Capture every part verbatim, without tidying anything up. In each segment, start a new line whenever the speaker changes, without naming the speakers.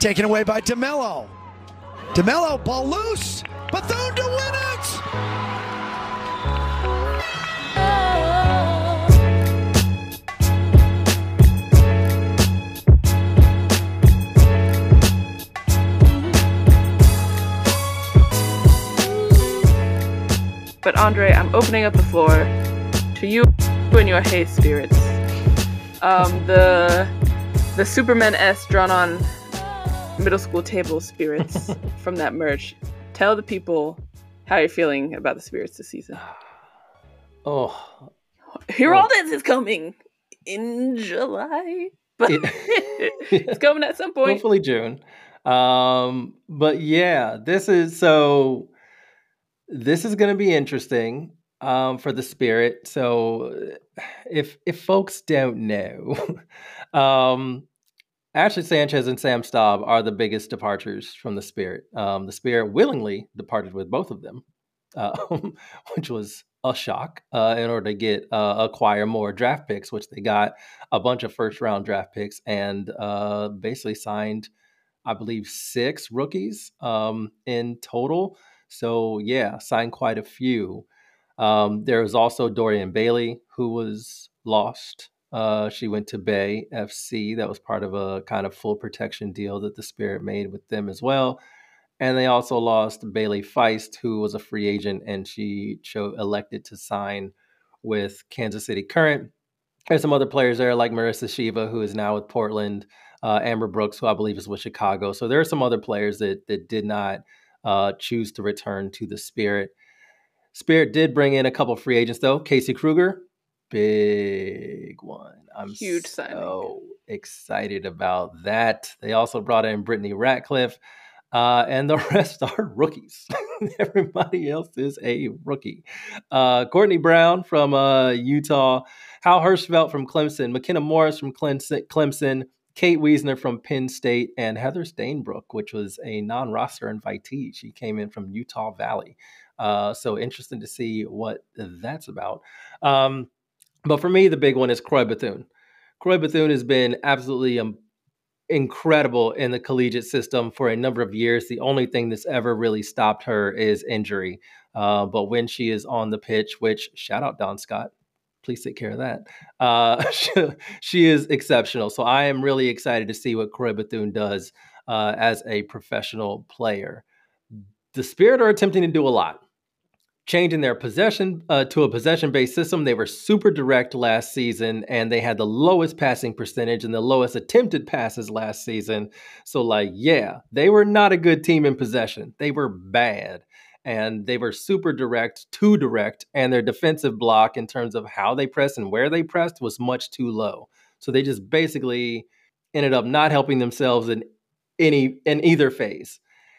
taken away by DeMello. DeMello, ball loose. Bethune to win it.
But Andre, I'm opening up the floor to you and your hay spirits. Um, the the Superman S drawn on middle school table spirits from that merch. Tell the people how you're feeling about the spirits this season.
Oh,
Heraldez is coming in July, but
it,
it's coming at some point.
Hopefully June. Um, but yeah, this is so. This is going to be interesting um, for the Spirit. So, if if folks don't know, um, Ashley Sanchez and Sam Staub are the biggest departures from the Spirit. Um, the Spirit willingly departed with both of them, uh, which was a shock uh, in order to get uh, acquire more draft picks, which they got a bunch of first round draft picks and uh, basically signed, I believe, six rookies um, in total. So yeah, signed quite a few. Um, there was also Dorian Bailey, who was lost. Uh, she went to Bay F C. That was part of a kind of full protection deal that the Spirit made with them as well. And they also lost Bailey Feist, who was a free agent, and she cho- elected to sign with Kansas City Current. There's some other players there like Marissa Shiva, who is now with Portland, uh, Amber Brooks, who I believe is with Chicago. So there are some other players that that did not uh, choose to return to the Spirit. Spirit did bring in a couple free agents, though. Casey Kruger, big one. I'm
Huge
so
signing.
excited about that. They also brought in Brittany Ratcliffe, uh, and the rest are rookies. Everybody else is a rookie. Uh, Courtney Brown from uh, Utah, Hal Hirschfeld from Clemson, McKenna Morris from Clemson, Kate Wiesner from Penn State, and Heather Stainbrook, which was a non-roster invitee. She came in from Utah Valley. Uh, so interesting to see what that's about. Um, but for me, the big one is Croy Bethune. Croy Bethune has been absolutely um, incredible in the collegiate system for a number of years. The only thing that's ever really stopped her is injury. Uh, but when she is on the pitch, which shout out Don Scott, please take care of that. Uh, she, she is exceptional. So I am really excited to see what Croy Bethune does uh, as a professional player. The Spirit are attempting to do a lot. Changing their possession uh, to a possession-based system. They were super direct last season, and they had the lowest passing percentage and the lowest attempted passes last season. So, like, yeah, they were not a good team in possession. They were bad, and they were super direct, too direct, and their defensive block in terms of how they pressed and where they pressed was much too low. So they just basically ended up not helping themselves in any in either phase.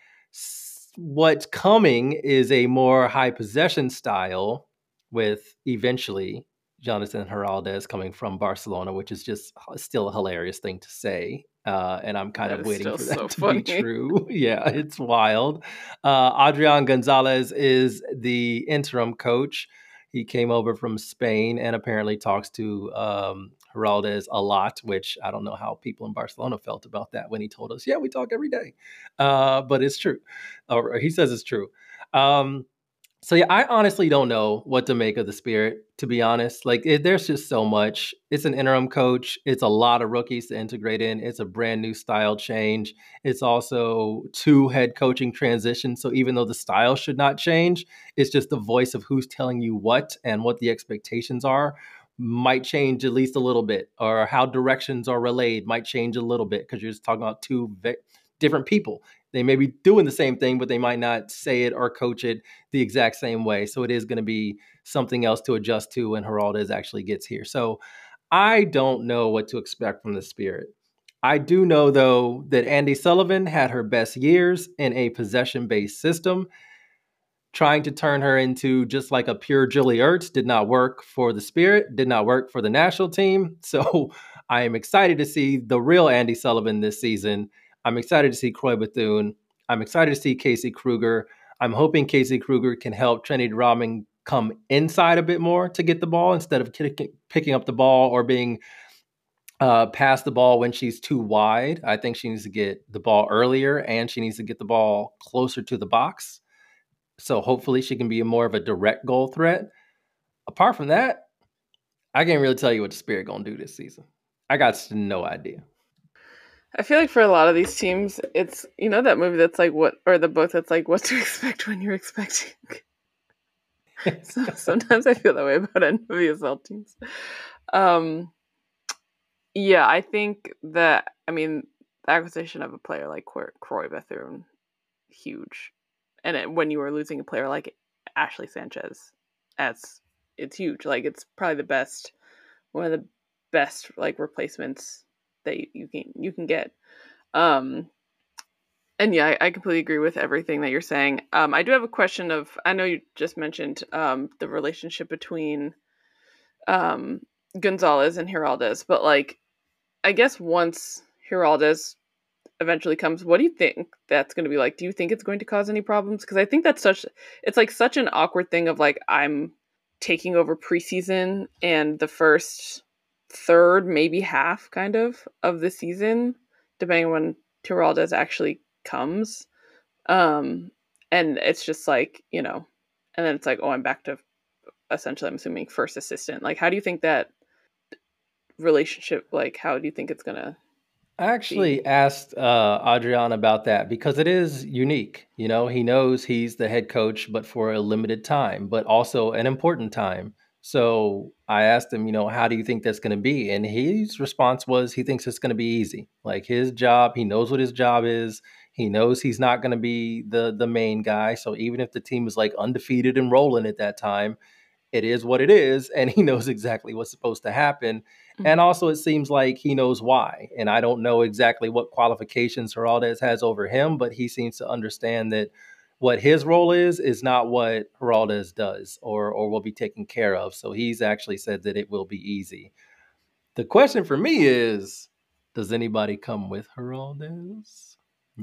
What's coming is a more high possession style with eventually Jonathan Heraldez coming from Barcelona, which is just still a hilarious thing to say. Uh, and I'm kind
That
of
is
waiting
still
for that
so
to
funny.
be true. Yeah, it's wild. Uh, Adrian Gonzalez is the interim coach. He came over from Spain and apparently talks to um, Heraldez a lot, which I don't know how people in Barcelona felt about that when he told us, yeah, we talk every day. Uh, but it's true. Or he says it's true. Um, so yeah, I honestly don't know what to make of the Spirit, to be honest. Like, it, there's just so much. It's an interim coach. It's a lot of rookies to integrate in. It's a brand new style change. It's also two head coaching transitions. So even though the style should not change, it's just the voice of who's telling you what and what the expectations are might change at least a little bit, or how directions are relayed might change a little bit, because you're just talking about two ve- different people. They may be doing the same thing, but they might not say it or coach it the exact same way. So it is going to be something else to adjust to when Heraldez actually gets here. So I don't know what to expect from the Spirit. I do know, though, that Andy Sullivan had her best years in a possession-based system. Trying to turn her into just like a pure Julie Ertz did not work for the Spirit, did not work for the national team. So I am excited to see the real Andy Sullivan this season. I'm excited to see Croy Bethune. I'm excited to see Casey Kruger. I'm hoping Casey Kruger can help Trinity Rodman come inside a bit more to get the ball instead of picking up the ball or being uh, pass the ball when she's too wide. I think she needs to get the ball earlier, and she needs to get the ball closer to the box. So hopefully she can be a more of a direct goal threat. Apart from that, I can't really tell you what the Spirit going to do this season. I got no idea.
I feel like for a lot of these teams, it's, you know, that movie that's like what, or the book that's like what to expect when you're expecting. So sometimes I feel that way about N W S L teams. Um, yeah, I think that, I mean, the acquisition of a player like Croy Bethune, huge. And it, when you were losing a player like Ashley Sanchez, that's, it's huge. Like, it's probably the best, one of the best, like, replacements that you, you can you can get. Um, and yeah, I, I completely agree with everything that you're saying. Um, I do have a question of, I know you just mentioned um, the relationship between um, Gonzalez and Giraldes, but like, I guess once Giraldes eventually comes, what do you think that's going to be like? Do you think it's going to cause any problems? Because I think that's such, it's like such an awkward thing of like, I'm taking over preseason and the first third, maybe half kind of of the season, depending on when Giraldes actually comes. Um, and it's just like, you know, and then it's like, oh, I'm back to essentially, I'm assuming, first assistant. Like, how do you think that relationship, like, how do you think it's going to
I actually be? asked uh, Adrian about that because it is unique. You know, he knows he's the head coach, but for a limited time, but also an important time. So I asked him, you know, how do you think that's going to be? And his response was he thinks it's going to be easy. Like his job, he knows what his job is. He knows he's not going to be the the main guy. So even if the team is like undefeated and rolling at that time, it is what it is. And he knows exactly what's supposed to happen. Mm-hmm. And also it seems like he knows why. And I don't know exactly what qualifications Giraldes has over him, but he seems to understand that what his role is, is not what Giraldes does or or will be taken care of. So he's actually said that it will be easy. The question for me is, does anybody come with Giraldes?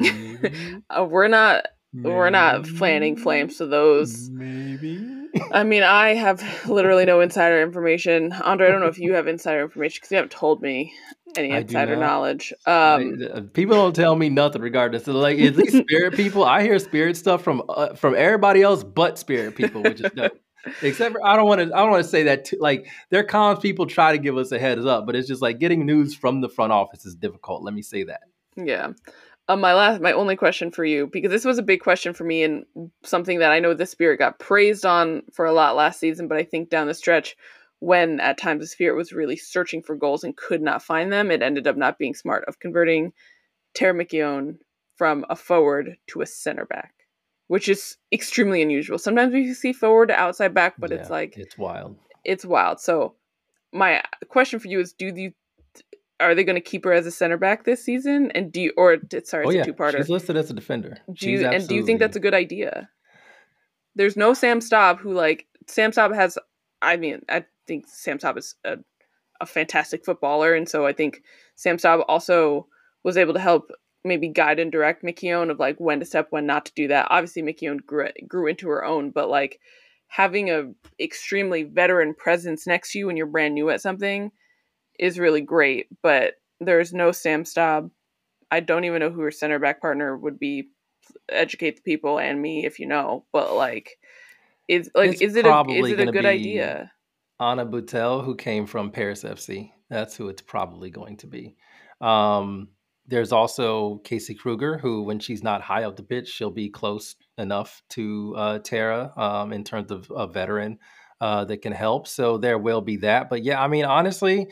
uh, we're not Maybe. We're not fanning flames to those.
Maybe.
I mean, I have literally no insider information. Andre, I don't know if you have insider information because you haven't told me any insider knowledge. Um,
I, people don't tell me nothing regardless. So like, at least Spirit people, I hear Spirit stuff from uh, from everybody else but Spirit people, which is dope. Except for I don't want to. I don't want to say that. Too, like their comms people try to give us a heads up, but it's just like getting news from the front office is difficult. Let me say that.
Yeah. Um, my last, my only question for you, because this was a big question for me and something that I know the Spirit got praised on for a lot last season, but I think down the stretch, when at times the Spirit was really searching for goals and could not find them, it ended up not being smart of converting Tara McKeown from a forward to a center back, which is extremely unusual. Sometimes we see forward to outside back, but yeah, it's like
it's wild.
It's wild. So my question for you is: Do you Are they going to keep her as a center back this season? And do you, or sorry,
oh,
it's
yeah.
a two-parter.
She's listed as a defender.
Do you, and do you think that's a good idea? There's no Sam Staub who like Sam Staub has. I mean, I think Sam Staub is a, a fantastic footballer, and so I think Sam Staub also was able to help maybe guide and direct McKeown of like when to step, when not to do that. Obviously, McKeown grew grew into her own, but like having a extremely veteran presence next to you when you're brand new at something is really great, but there's no Sam Staub. I don't even know who her center back partner would be. Educate the people and me if you know, but like, is like,
it's
is it a, is it a good idea?
Anna Boutel, who came from Paris F C. That's who it's probably going to be. Um, there's also Casey Kruger, who, when she's not high up the pitch, she'll be close enough to uh, Tara um, in terms of a veteran uh, that can help. So there will be that. But yeah, I mean, honestly,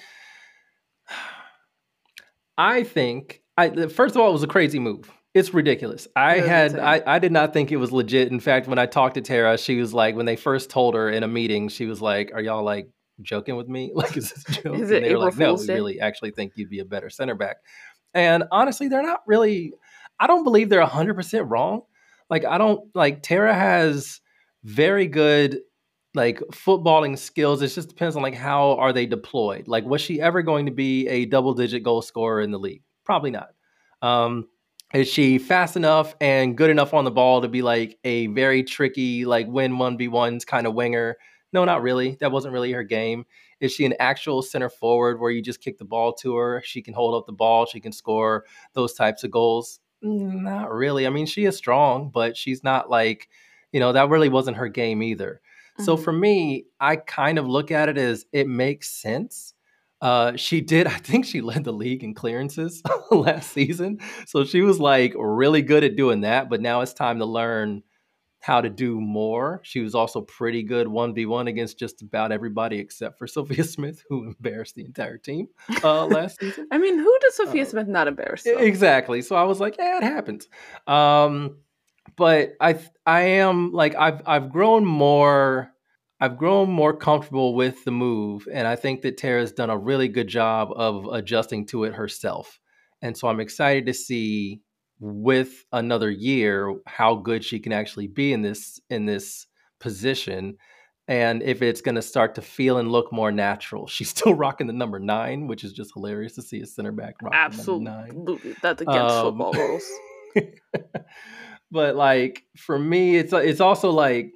I think, I first of all, it was a crazy move. It's ridiculous. I had, I, I did not think it was legit. In fact, when I talked to Tara, she was like, when they first told her in a meeting, she was like, "Are y'all like joking with me? Like, is this a joke?"
Is it
and they were like, "No,
we
really actually think you'd be a better center back." And honestly, they're not really, I don't believe they're one hundred percent wrong. Like, I don't, like, Tara has very good, like, footballing skills. It just depends on, like, how are they deployed? Like, was she ever going to be a double-digit goal scorer in the league? Probably not. Um, is she fast enough and good enough on the ball to be, like, a very tricky, like, win one v ones kind of winger? No, not really. That wasn't really her game. Is she an actual center forward where you just kick the ball to her? She can hold up the ball. She can score those types of goals. Not really. I mean, she is strong, but she's not like, you know, that really wasn't her game either. Mm-hmm. So for me, I kind of look at it as it makes sense. Uh, she did, I think she led the league in clearances last season. So she was like really good at doing that, but now it's time to learn how to do more. She was also pretty good one v one against just about everybody except for Sophia Smith, who embarrassed the entire team uh, last season.
I mean, who does Sophia uh, Smith not embarrass? Though?
Exactly. So I was like, yeah, it happens. Um, but I, I am like, I've, I've grown more, I've grown more comfortable with the move. And I think that Tara's done a really good job of adjusting to it herself. And so I'm excited to see with another year how good she can actually be in this in this position, and if it's going to start to feel and look more natural. She's still rocking the number nine, which is just hilarious to see a center back rock
Absolutely.
the number nine.
That's against um, football rules.
But like for me, it's it's also like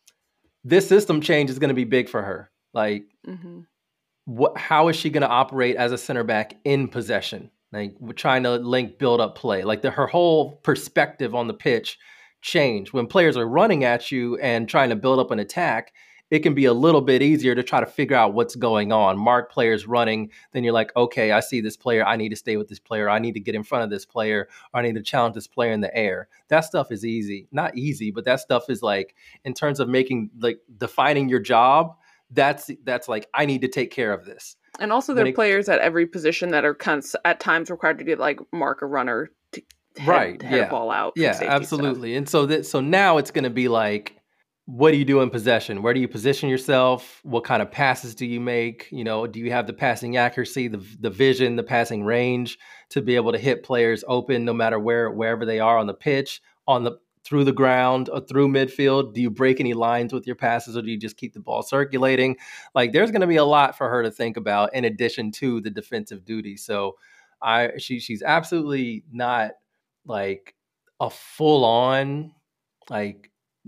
this system change is going to be big for her. Like, mm-hmm. what? How is she going to operate as a center back in possession? Like we're trying to link build up play, like the, her whole perspective on the pitch changed. When players are running at you and trying to build up an attack, it can be a little bit easier to try to figure out what's going on. Mark players running, then you're like, okay, I see this player. I need to stay with this player. I need to get in front of this player. Or I need to challenge this player in the air. That stuff is easy. Not easy, but that stuff is like, in terms of making, like defining your job, that's that's like, I need to take care of this.
And also there are players at every position that are kind of at times required to get like mark a runner to head,
right,
head
yeah.
a ball out.
Yeah, absolutely. Stuff. And so that so now it's going to be like, what do you do in possession? Where do you position yourself? What kind of passes do you make? You know, do you have the passing accuracy, the the vision, the passing range to be able to hit players open no matter where wherever they are on the pitch, on the through the ground or through midfield? Do you break any lines with your passes, or do you just keep the ball circulating? Like there's going to be a lot for her to think about in addition to the defensive duty. So I, she, she's absolutely not like a full on, like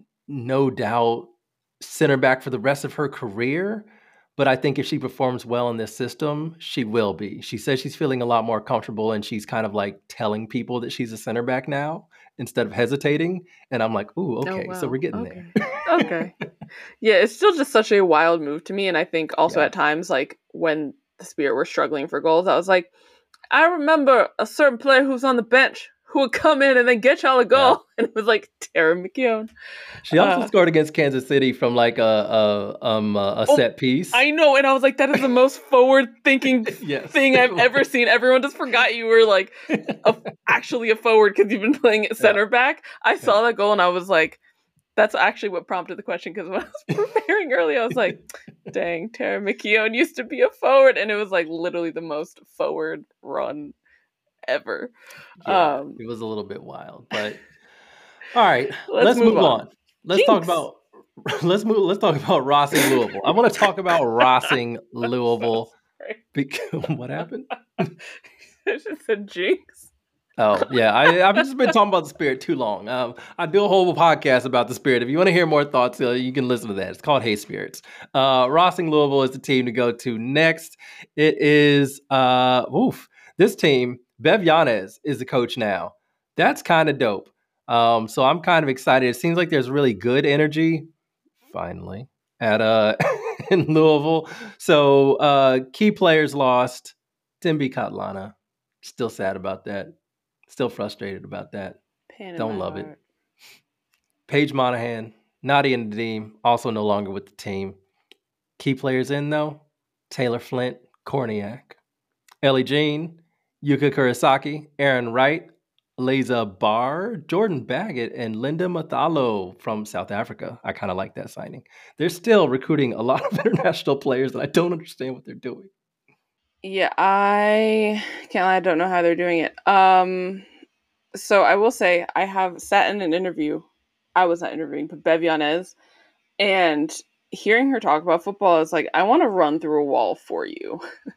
no doubt center back for the rest of her career. But I think if she performs well in this system, she will be. She says she's feeling a lot more comfortable, and she's kind of like telling people that she's a center back now instead of hesitating. And I'm like, ooh, okay, oh, wow. So we're getting
okay.
there.
Okay. Yeah, it's still just such a wild move to me. And I think also yeah. at times, like when the Spirit were struggling for goals, I was like, I remember a certain player who's on the bench who would come in and then get y'all a goal. Yeah. And it was like Tara McKeown.
She also uh, scored against Kansas City from like a a, um, a oh, set piece.
I know. And I was like, that is the most forward thinking yes. thing I've ever seen. Everyone just forgot you were like a, actually a forward because you've been playing at center yeah. back. I yeah. saw that goal and I was like, that's actually what prompted the question, because when I was preparing earlier, I was like, dang, Tara McKeown used to be a forward. And it was like literally the most forward run ever.
Yeah, um, it was a little bit wild, but all right, let's, let's move, move on. on. Let's Jinx. talk about let's move. Let's talk about Rossing Louisville. I want to talk about Rossing Louisville. So because, what happened?
I just said jinx.
Oh yeah, I, I've just been talking about the Spirit too long. Um, I do a whole podcast about the Spirit. If you want to hear more thoughts, uh, you can listen to that. It's called Hey Spirits. Uh, Rossing Louisville is the team to go to next. It is uh, oof. This team, Bev Yanez is the coach now. That's kind of dope. Um, so I'm kind of excited. It seems like there's really good energy, finally, at uh in Louisville. So uh, key players lost. Timby Katlana, still sad about that. Still frustrated about that.
Pain
Don't love
heart.
it. Paige Monahan, Nadia Nadim, also no longer with the team. Key players in, though, Taylor Flint, Korniak, Ellie Jean, Yuka Kurosaki, Aaron Wright, Liza Barr, Jordan Baggett, and Linda Mathalo from South Africa. I kind of like that signing. They're still recruiting a lot of international players, and I don't understand what they're doing.
Yeah, I can't lie, I don't know how they're doing it. Um, so I will say I have sat in an interview. I was not interviewing, but Bev Yanez, and hearing her talk about football is like, I want to run through a wall for you.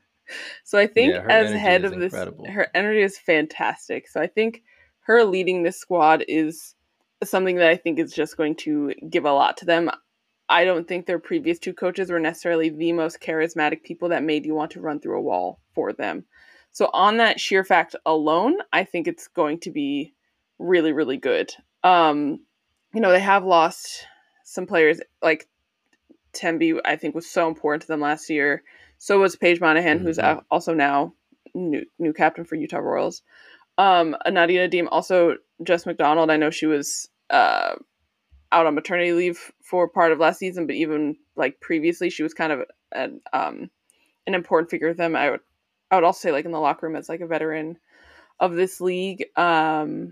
So I think yeah, as head of this, incredible. Her energy is fantastic. So I think her leading this squad is something that I think is just going to give a lot to them. I don't think their previous two coaches were necessarily the most charismatic people that made you want to run through a wall for them. So on that sheer fact alone, I think it's going to be really, really good. Um, you know, they have lost some players, like Temby, I think, was so important to them last year. So was Paige Monahan, mm-hmm. who's also now new new captain for Utah Royals. Um, Nadia Nadim, also Jess McDonald. I know she was uh, out on maternity leave for part of last season, but even like previously, she was kind of an um, an important figure of them. I would I would also say like in the locker room as like a veteran of this league. Um,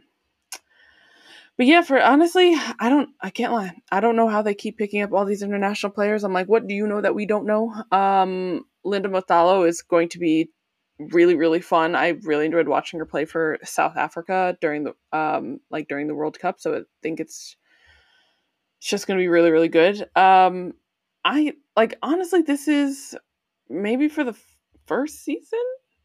but yeah, for honestly, I don't, I can't lie. I don't know how they keep picking up all these international players. I'm like, what do you know that we don't know? Um, Linda Mothalo is going to be really, really fun. I really enjoyed watching her play for South Africa during the, um, like during the World Cup. So I think it's, it's just going to be really, really good. Um, I like, honestly, this is maybe for the first season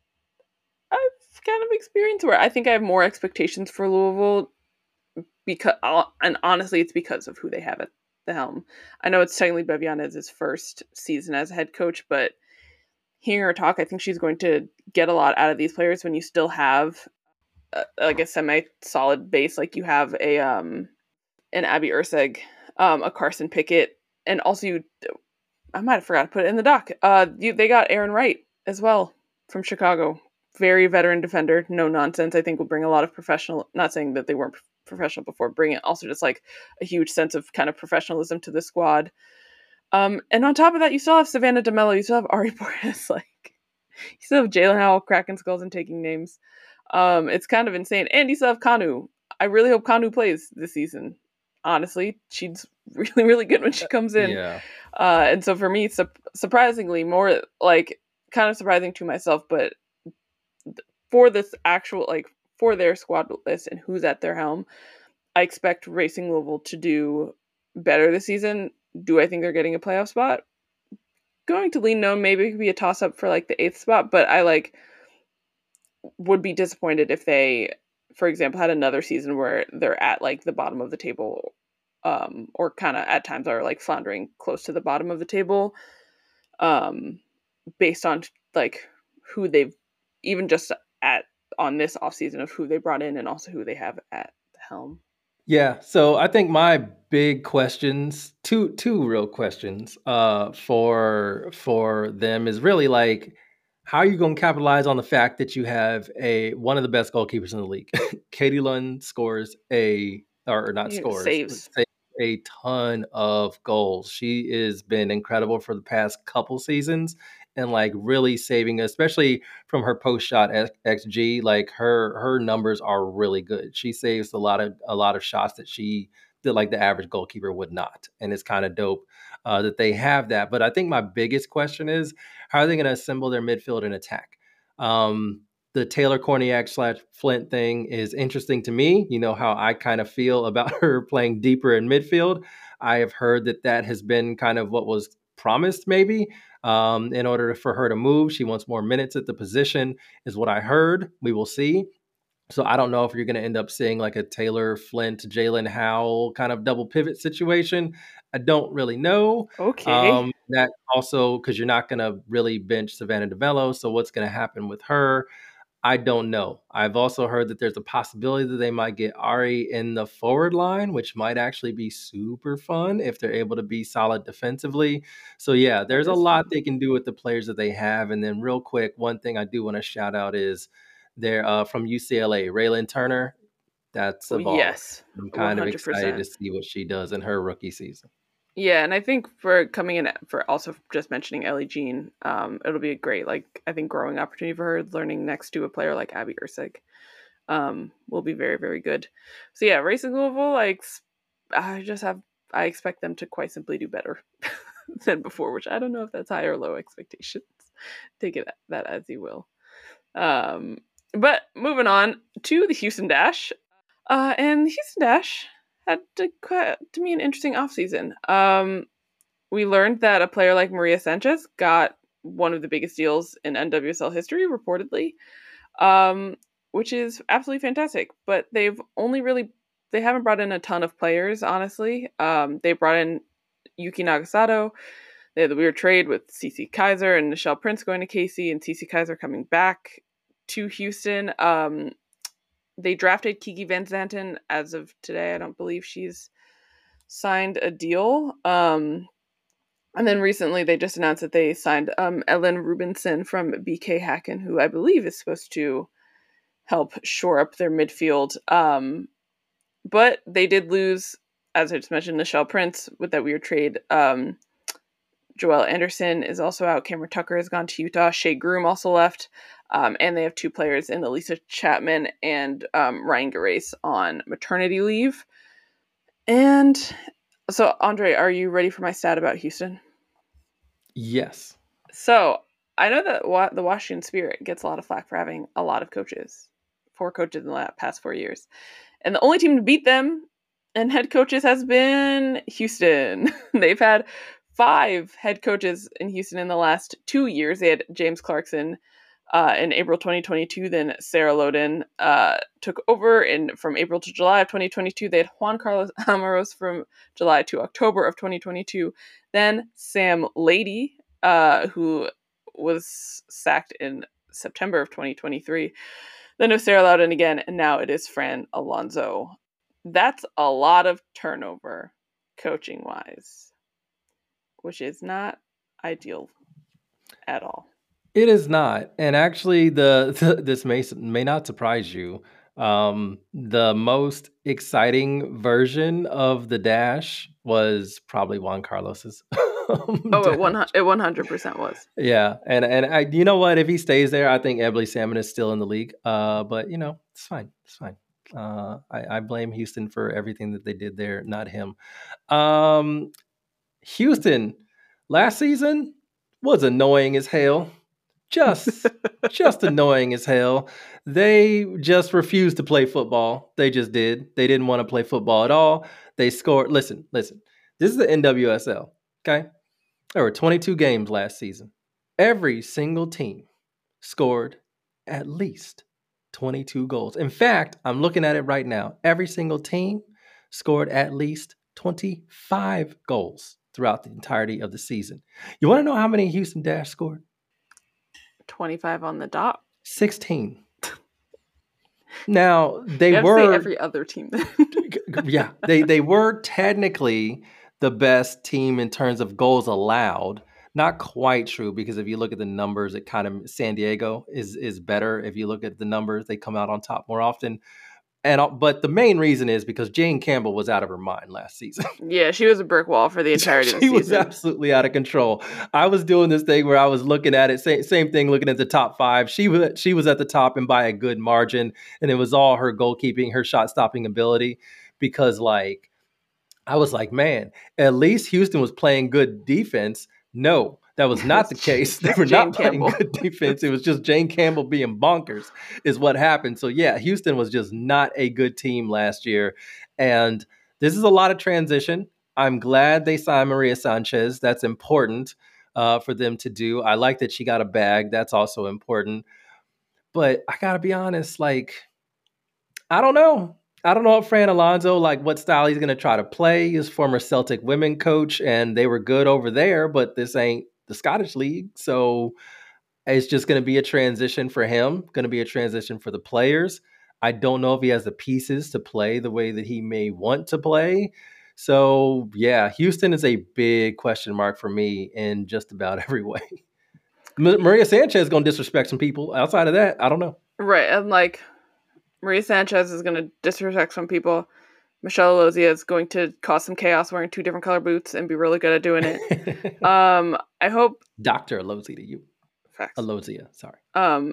I've kind of experienced where I think I have more expectations for Louisville. Because, and honestly, it's because of who they have at the helm. I know it's technically Bev Yanez's first season as a head coach, but hearing her talk, I think she's going to get a lot out of these players when you still have a, like a semi-solid base, like you have a um an Abby Erceg, um, a Carson Pickett, and also you, I might have forgot to put it in the doc. Uh, you, they got Aaron Wright as well from Chicago. Very veteran defender, no nonsense. I think will bring a lot of professional. Not saying that they weren't professional before, bring it also just like a huge sense of kind of professionalism to the squad. Um, and on top of that, you still have Savannah DeMello, you still have Ari Borges, like you still have Jalen Howell cracking skulls and taking names. Um, it's kind of insane. And you still have Kanu. I really hope Kanu plays this season. Honestly, she's really, really good when she comes in.
Yeah.
Uh, and so for me, su- surprisingly, more like kind of surprising to myself, but for this actual like for their squad list and who's at their helm, I expect Racing Louisville to do better this season. Do I think they're getting a playoff spot? Going to lean no, maybe it could be a toss up for like the eighth spot, but I like would be disappointed if they, for example, had another season where they're at like the bottom of the table, um, or kind of at times are like floundering close to the bottom of the table, um, based on like who they've even just at on this offseason of who they brought in and also who they have at the helm.
Yeah, so I think my big questions, two two real questions uh, for for them is really like, how are you going to capitalize on the fact that you have a one of the best goalkeepers in the league? Katie Lund scores a, or not
Yeah,
scores,
saves.
saves a ton of goals. She has been incredible for the past couple seasons. And like really saving, especially from her post shot X G, like her her numbers are really good. She saves a lot of a lot of shots that she that like the average goalkeeper would not, and it's kind of dope uh, that they have that. But I think my biggest question is, how are they going to assemble their midfield and attack? Um, the Taylor Korniak slash Flint thing is interesting to me. You know how I kind of feel about her playing deeper in midfield. I have heard that that has been kind of what was promised, maybe. Um, in order for her to move, she wants more minutes at the position, is what I heard. We will see. So I don't know if you're going to end up seeing like a Taylor Flint, Jalen Howell kind of double pivot situation. I don't really know.
Okay.
Um, that also because you're not going to really bench Savannah DeMello. So what's going to happen with her? I don't know. I've also heard that there's a possibility that they might get Ari in the forward line, which might actually be super fun if they're able to be solid defensively. So yeah, there's a lot they can do with the players that they have. And then real quick, one thing I do want to shout out is they're uh, from U C L A, Raylan Turner. That's a baller.
Yes.
I'm kind
one hundred percent.
of excited to see what she does in her rookie season.
Yeah, and I think for coming in for also just mentioning Ellie Jean, um, it'll be a great, like, I think growing opportunity for her, learning next to a player like Abby Erceg, um, will be very, very good. So yeah, Racing Louisville, like, I just have, I expect them to quite simply do better than before, which I don't know if that's high or low expectations. Take it that as you will. Um, but moving on to the Houston Dash, uh, and the Houston Dash had to, to me an interesting offseason. Um, we learned that a player like Maria Sanchez got one of the biggest deals in N W S L history, reportedly, um, which is absolutely fantastic. But they've only really, they haven't brought in a ton of players, honestly. Um, they brought in Yuki Nagasato. They had the weird trade with Cece Kaiser and Nichelle Prince going to K C, and Cece Kaiser coming back to Houston. Um, they drafted Kiki Van Zanten. As of today, I don't believe she's signed a deal. Um, and then recently they just announced that they signed um, Ellen Rubinson from B K Hacken, who I believe is supposed to help shore up their midfield. Um, but they did lose, as I just mentioned, Nichelle Prince with that weird trade. Um, Joelle Anderson is also out. Cameron Tucker has gone to Utah. Shea Groom also left. Um, and they have two players in Elisa Chapman and um, Ryan Gerace on maternity leave. And so, Andre, are you ready for my stat about Houston?
Yes.
So, I know that wa- the Washington Spirit gets a lot of flack for having a lot of coaches. Four coaches in the past four years. And the only team to beat them and head coaches has been Houston. They've had five head coaches in Houston in the last two years. They had James Clarkson uh, in April twenty twenty-two. Then Sarah Loden uh, took over in from April to July of twenty twenty-two. They had Juan Carlos Amaros from July to October of twenty twenty-two. Then Sam Lady, uh, who was sacked in September of twenty twenty-three. Then it was Sarah Louden again, and now it is Fran Alonso. That's a lot of turnover, coaching-wise, which is not ideal at all.
It is not. And actually, the, the this may, may not surprise you. Um, the most exciting version of the Dash was probably Juan Carlos's.
Oh, it one it one hundred percent was.
Yeah, and and I, you know what? If he stays there, I think Emily Salmon is still in the league. Uh, but you know, it's fine. It's fine. Uh, I, I blame Houston for everything that they did there, not him. Um, Houston last season was annoying as hell. Just, just annoying as hell. They just refused to play football. They just did. They didn't want to play football at all. They scored. Listen, listen. This is the N W S L. Okay. There were twenty-two games last season. Every single team scored at least twenty-two goals. In fact, I'm looking at it right now. Every single team scored at least twenty-five goals throughout the entirety of the season. You want to know how many Houston Dash scored?
twenty-five on the dot.
sixteen. Now, they
you
were...
say every other team.
yeah, they, they were technically the best team in terms of goals allowed. Not quite true, because if you look at the numbers, it kind of San Diego is is better. If you look at the numbers, they come out on top more often. And but the main reason is because Jane Campbell was out of her mind last season.
Yeah, she was a brick wall for the entirety of the
She
season.
was absolutely out of control. I was doing this thing where I was looking at it, same, same thing, looking at the top five. She was she was at the top and by a good margin, and it was all her goalkeeping, her shot stopping ability, because like I was like, man, at least Houston was playing good defense. No, that was not the case. They were
Jane
not playing
Campbell.
good defense. It was just Jane Campbell being bonkers is what happened. So yeah, Houston was just not a good team last year. And this is a lot of transition. I'm glad they signed Maria Sanchez. That's important uh, for them to do. I like that she got a bag. That's also important. But I got to be honest, like, I don't know. I don't know if Fran Alonso, like what style he's going to try to play. He's former Celtic women coach, and they were good over there, but this ain't the Scottish League. So it's just going to be a transition for him, going to be a transition for the players. I don't know if he has the pieces to play the way that he may want to play. So yeah, Houston is a big question mark for me in just about every way. M- Maria Sanchez is going to disrespect some people. Outside of that, I don't know.
Right, and like Maria Sanchez is going to disrespect some people. Michelle Alozia is going to cause some chaos wearing two different color boots and be really good at doing it. um, I hope...
Doctor Alozia to you.
Facts.
Alozia, sorry.
Um,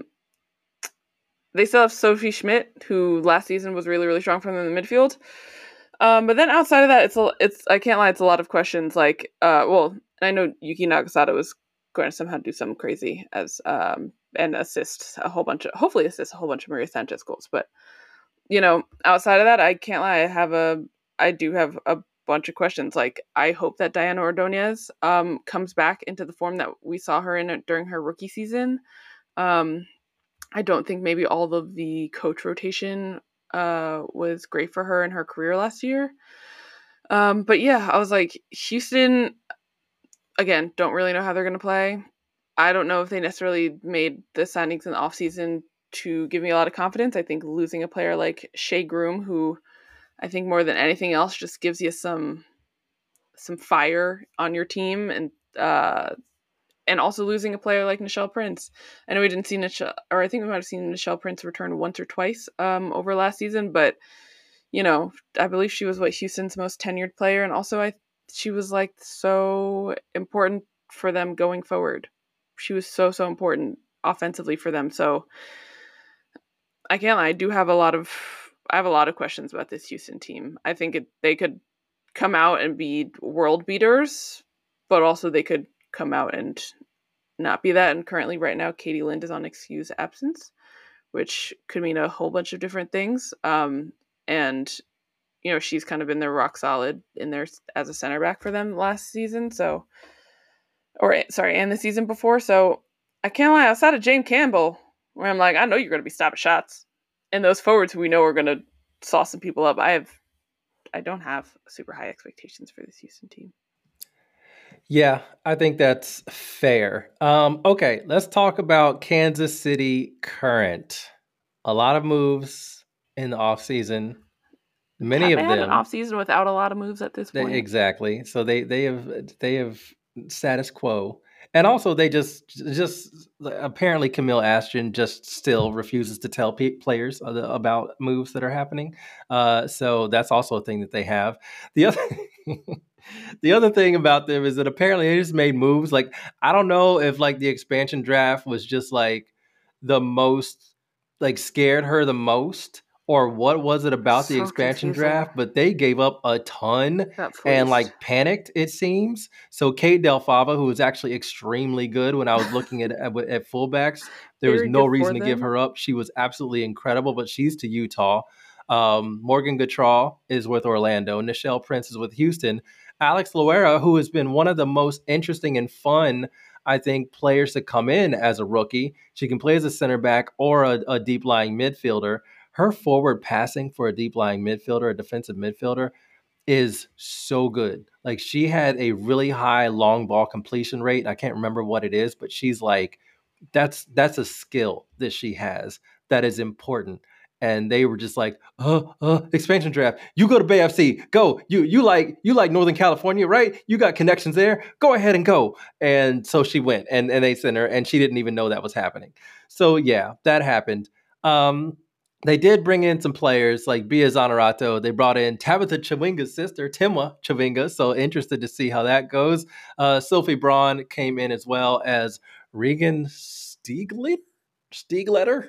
they still have Sophie Schmidt, who last season was really, really strong for them in the midfield. Um, but then outside of that, it's a, it's I can't lie, it's a lot of questions. Like, uh, well, I know Yuki Nagasato is going to somehow do something crazy as um and assist a whole bunch of hopefully assist a whole bunch of Maria Sanchez goals. But you know, outside of that, I can't lie. I have a I do have a bunch of questions. Like, I hope that Diana Ordonez um comes back into the form that we saw her in during her rookie season. Um, I don't think maybe all of the coach rotation uh was great for her in her career last year. Um, but yeah, I was like, Houston, again, don't really know how they're going to play. I don't know if they necessarily made the signings in the offseason to give me a lot of confidence. I think losing a player like Shea Groom, who I think more than anything else just gives you some some fire on your team, and uh, and also losing a player like Nichelle Prince. I know we didn't see Nichelle, or I think we might have seen Nichelle Prince return once or twice um, over last season, but you know, I believe she was what Houston's most tenured player, and also I she was like so important for them going forward. She was so so important offensively for them. So I can't lie, I do have a lot of I have a lot of questions about this Houston team. I think it, they could come out and be world beaters, but also they could come out and not be that. And currently, right now, Katie Lind is on excused absence, which could mean a whole bunch of different things. Um, and you know, she's kind of been there rock solid in there as a center back for them last season. So, or sorry, and the season before. So I can't lie, outside of Jane Campbell, where I'm like, I know you're going to be stopping shots, and those forwards who we know are going to sauce some people up. I have, I don't have super high expectations for this Houston team.
Yeah, I think that's fair. Um, okay, let's talk about Kansas City Current. A lot of moves in the offseason. Many
have
of
they had
them
an offseason without a lot of moves at this
they,
point.
exactly. So they they have they have status quo. And also they just just apparently Camille Ashton just still refuses to tell pe- players about moves that are happening. Uh, so that's also a thing that they have. The other The other thing about them is that apparently they just made moves. Like, I don't know if like the expansion draft was just like the most, like scared her the most, or what was it about the
So
expansion
confusing.
draft, but they gave up a ton
Got
and
fleeced.
like panicked, it seems. So Kate Del Fava, who was actually extremely good when I was looking at at, at fullbacks, there was
Very
no
good for
reason to give
them.
her up. She was absolutely incredible, but she's to Utah. Um, Morgan Gautrat is with Orlando. Nichelle Prince is with Houston. Alex Loera, who has been one of the most interesting and fun, I think, players to come in as a rookie. She can play as a center back or a, a deep lying midfielder. Her forward passing for a deep lying midfielder, a defensive midfielder, is so good. Like, she had a really high long ball completion rate. I can't remember what it is, but she's like, that's that's a skill that she has that is important. And they were just like, uh, uh, expansion draft. You go to Bay F C. Go. You you like you like Northern California, right? You got connections there. Go ahead and go. And so she went, and and they sent her, and she didn't even know that was happening. So yeah, that happened. Um, they did bring in some players like Bia Zanerato. They brought in Tabitha Chawinga's sister, Timwa Chawinga. So interested to see how that goes. Uh, Sophie Braun came in as well as Regan Stieglet? Stiegletter?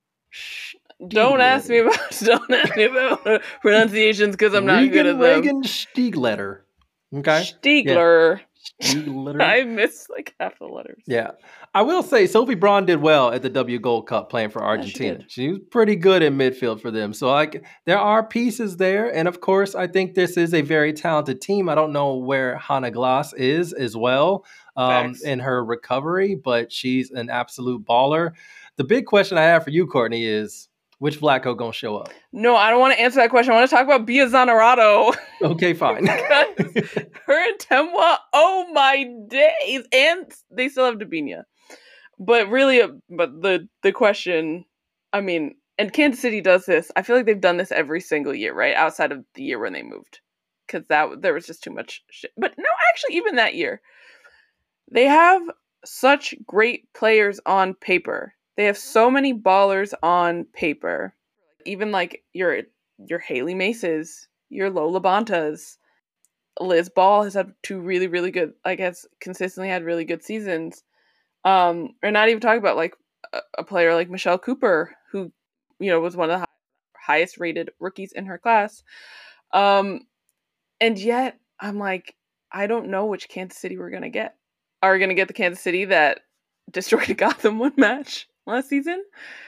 Don't ask me about don't ask me about pronunciations because I'm not good at them.
Regan Stiegletter. Okay.
Stiegler.
Yeah. Stiegletter.
I missed like half the letters.
Yeah. I will say Sophie Braun did well at the W Gold Cup playing for Argentina.
Yeah, she,
she was pretty good in midfield for them. So like there are pieces there. And of course, I think this is a very talented team. I don't know where Hannah Glass is as well um, in her recovery, but she's an absolute baller. The big question I have for you, Courtney, is which Vlatko gonna show up?
No, I don't want to answer that question. I want to talk about Bia Zanerato.
Okay, fine.
Her and Temwa, oh my days. And they still have Dabinia. But really, but the, the question, I mean, and Kansas City does this. I feel like they've done this every single year, right? Outside of the year when they moved. Because that there was just too much shit. But no, actually, even that year. They have such great players on paper. They have so many ballers on paper. Even like your your Haley Maces, your Lola Bantas. Liz Ball has had two really, really good, I guess, consistently had really good seasons. Um, or not even talking about like a, a player like Michelle Cooper, who, you know, was one of the high, highest rated rookies in her class. Um, and yet I'm like, I don't know which Kansas City we're going to get. Are we going to get the Kansas City that destroyed Gotham one match last season?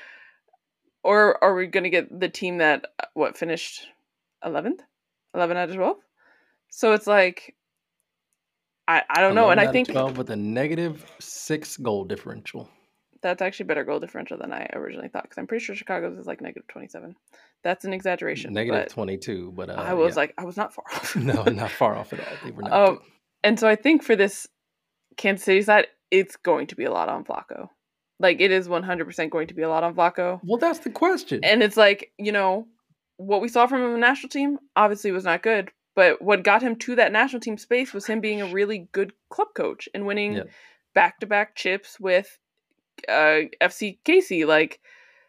Or are we going to get the team that, what, finished eleventh? eleven out of twelve? So it's like, I, I don't know. And I think
twelve with a negative six goal differential.
That's actually better goal differential than I originally thought, because I'm pretty sure Chicago's is like negative twenty-seven. That's an exaggeration.
Negative
but
twenty-two, but uh,
I was
yeah.
like, I was not far off.
No, not far off at all. They were not
um,
good.
And so I think for this Kansas City side, it's going to be a lot on Vlaco. Like, it is one hundred percent going to be a lot on Vlaco.
Well, that's the question.
And it's like, you know, what we saw from him in the national team obviously was not good. But what got him to that national team space was him being a really good club coach and winning
Yeah.
back-to-back chips with uh, F C K C. Like,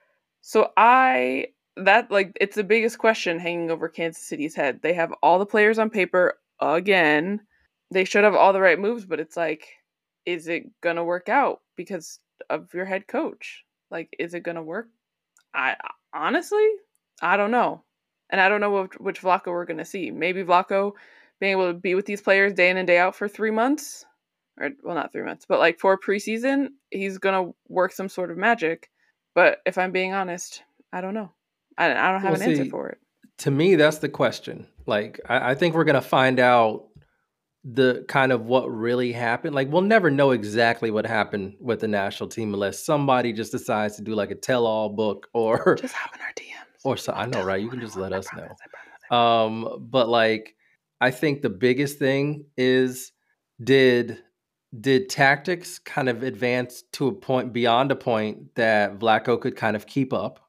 so I, that, like, it's the biggest question hanging over Kansas City's head. They have all the players on paper again. They should have all the right moves, but it's like, is it going to work out because of your head coach? Like, is it going to work? I honestly, I don't know. And I don't know which, which Vlaco we're going to see. Maybe Vlaco being able to be with these players day in and day out for three months. Or, well, not three months, but like for preseason, he's going to work some sort of magic. But if I'm being honest, I don't know. I, I don't have
Well,
an answer
see,
for it.
To me, that's the question. Like, I, I think we're going to find out the kind of what really happened. Like, we'll never know exactly what happened with the national team unless somebody just decides to do like a tell-all book or
Just hop in our D Ms.
or so. I
I'll
know,
tell
right?
them
You can
what I
just
want.
let
I
us
promise,
know.
I promise, I promise.
Um, but like, I think the biggest thing is did did tactics kind of advance to a point beyond a point that Vlaco could kind of keep up,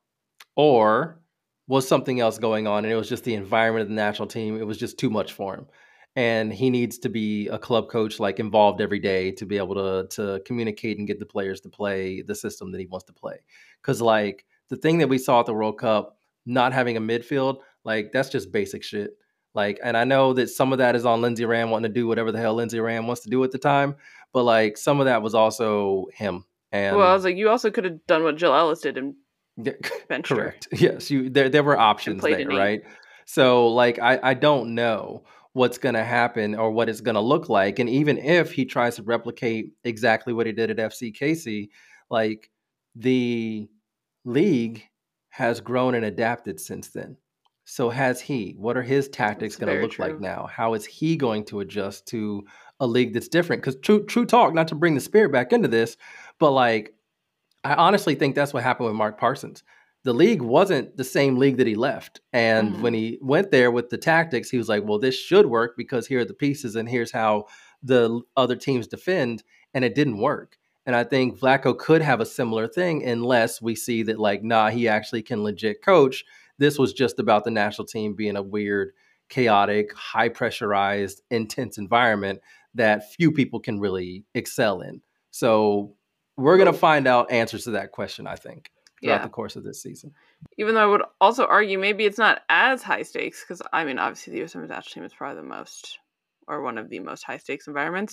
or was something else going on and it was just the environment of the national team? It was just too much for him, and he needs to be a club coach, like involved every day, to be able to to communicate and get the players to play the system that he wants to play. Because like the thing that we saw at the World Cup, not having a midfield, like that's just basic shit. Like, and I know that some of that is on Lindsey Ram wanting to do whatever the hell Lindsey Ram wants to do at the time, but like some of that was also him. And
Well, I was like, you also could have done what Jill Ellis did and
yeah,
benched her
correct. Yes, you there there were options
played
there,
an eight.
right? So like I I don't know what's going to happen or what it's going to look like, and even if he tries to replicate exactly what he did at F C K C, like the league has grown and adapted since then. So has he? What are his tactics
That's
going to
very
look like
true.
now? How is he going to adjust to a league that's different? Because true true talk, not to bring the spirit back into this, but like I honestly think that's what happened with Mark Parsons. The league wasn't the same league that he left. And
Mhm.
when he went there with the tactics, he was like, well, this should work because here are the pieces and here's how the other teams defend. And it didn't work. And I think Vlaco could have a similar thing unless we see that, like, nah, he actually can legit coach. This was just about the national team being a weird, chaotic, high pressurized, intense environment that few people can really excel in. So we're going to find out answers to that question, I think, throughout
Yeah.
the course of this season.
Even though I would also argue maybe it's not as high stakes, because I mean, obviously the U S Women's national team is probably the most, or one of the most high stakes environments.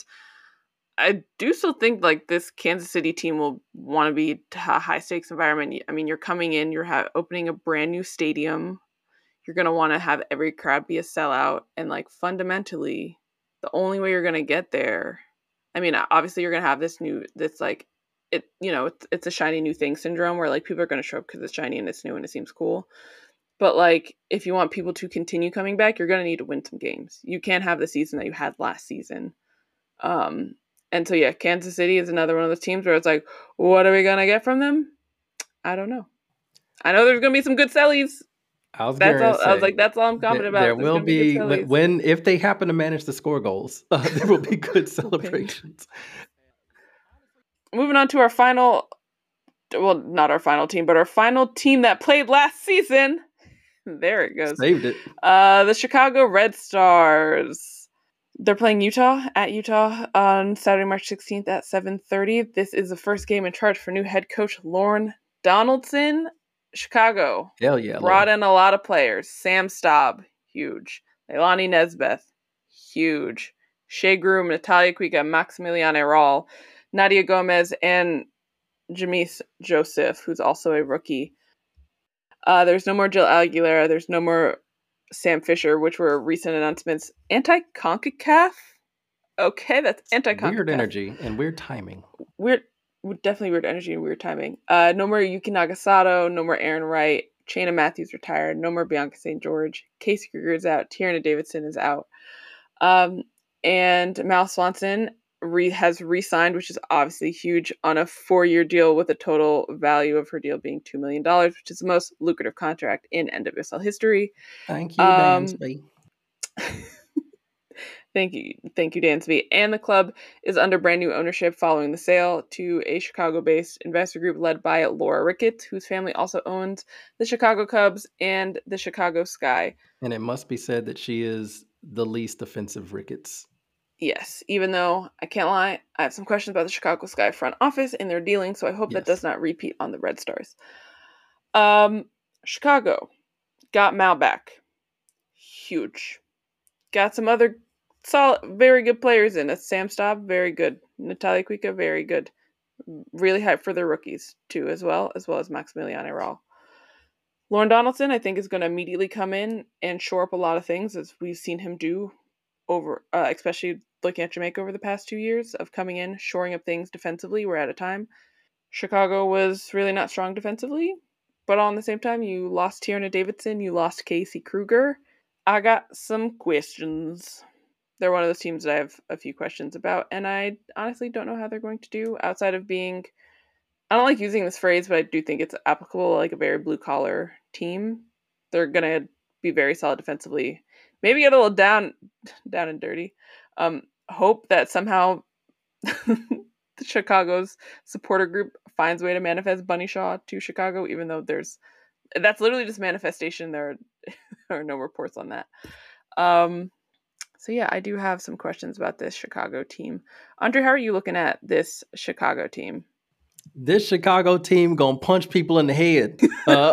I do still think like this Kansas City team will want to be a high stakes environment. I mean, you're coming in, you're ha- opening a brand new stadium. You're going to want to have every crowd be a sellout. And like fundamentally, the only way you're going to get there, I mean, obviously you're going to have this new, this like, it, you know, it's, it's a shiny new thing syndrome where like people are going to show up because it's shiny and it's new and it seems cool. But like, if you want people to continue coming back, you're going to need to win some games. You can't have the season that you had last season. Um, and so, yeah, Kansas City is another one of those teams where it's like, what are we going to get from them? I don't know. I know there's going to be some good sellies.
I was,
That's all,
say,
I was like, that's all I'm confident
there,
about.
there
There's
will
be,
be, when, when, if they happen to manage to score goals, uh, there will be good celebrations.
Moving on to our final, well, not our final team, but our final team that played last season. There it goes.
Saved it.
Uh, the Chicago Red Stars. They're playing Utah at Utah on Saturday, March sixteenth at seven thirty. This is the first game in charge for new head coach Lauren Donaldson. Chicago.
Hell yeah.
Brought
Lauren.
in a lot of players. Sam Staub, huge. Leilani Nesbeth, huge. Shea Groom, Natalia Quica, Maximiliane Rall, Nadia Gomez, and Jamise Joseph, who's also a rookie. Uh, there's no more Jill Aguilera. There's no more Sam Fisher, which were recent announcements. Anti-CONCACAF? Okay, that's anti-CONCACAF.
Weird energy and weird timing.
Weird, definitely weird energy and weird timing. Uh, no more Yuki Nagasato. No more Aaron Wright. Chana Matthews retired. No more Bianca Saint George. Casey Kruger is out. Tierna Davidson is out. Um, and Mal Swanson re- has re-signed, which is obviously huge, on a four-year deal with a total value of her deal being two million dollars, which is the most lucrative contract in N W S L history.
Thank you,
Um,
Dansby.
Thank you. Thank you, Dansby. And the club is under brand new ownership following the sale to a Chicago-based investor group led by Laura Ricketts, whose family also owns the Chicago Cubs and the Chicago Sky.
And it must be said that she is the least offensive Ricketts.
Yes, even though I can't lie, I have some questions about the Chicago Sky front office and their dealings, so I hope
Yes.
that does not repeat on the Red Stars. Um, Chicago got Mal back. Huge. Got some other solid, very good players in it. Sam Staub, very good. Natalia Kuika, very good. Really hyped for their rookies, too, as well, as well as Maximiliane Raul. Lauren Donaldson, I think, is going to immediately come in and shore up a lot of things, as we've seen him do over, uh, especially looking at Jamaica over the past two years, of coming in, shoring up things defensively. We're at a time. Chicago was really not strong defensively, but on the same time, you lost Tierna Davidson, you lost Casey Kruger. I got some questions. They're one of those teams that I have a few questions about, and I honestly don't know how they're going to do outside of being, I don't like using this phrase, but I do think it's applicable, like a very blue-collar team. They're going to be very solid defensively. Maybe get a little down down and dirty. Um, hope that somehow the Chicago's supporter group finds a way to manifest Bunny Shaw to Chicago, even though there's, that's literally just manifestation. There are, there are no reports on that. Um, so yeah, I do have some questions about this Chicago team. Andre, how are you looking at this Chicago team?
This Chicago team gonna punch people in the head. Uh,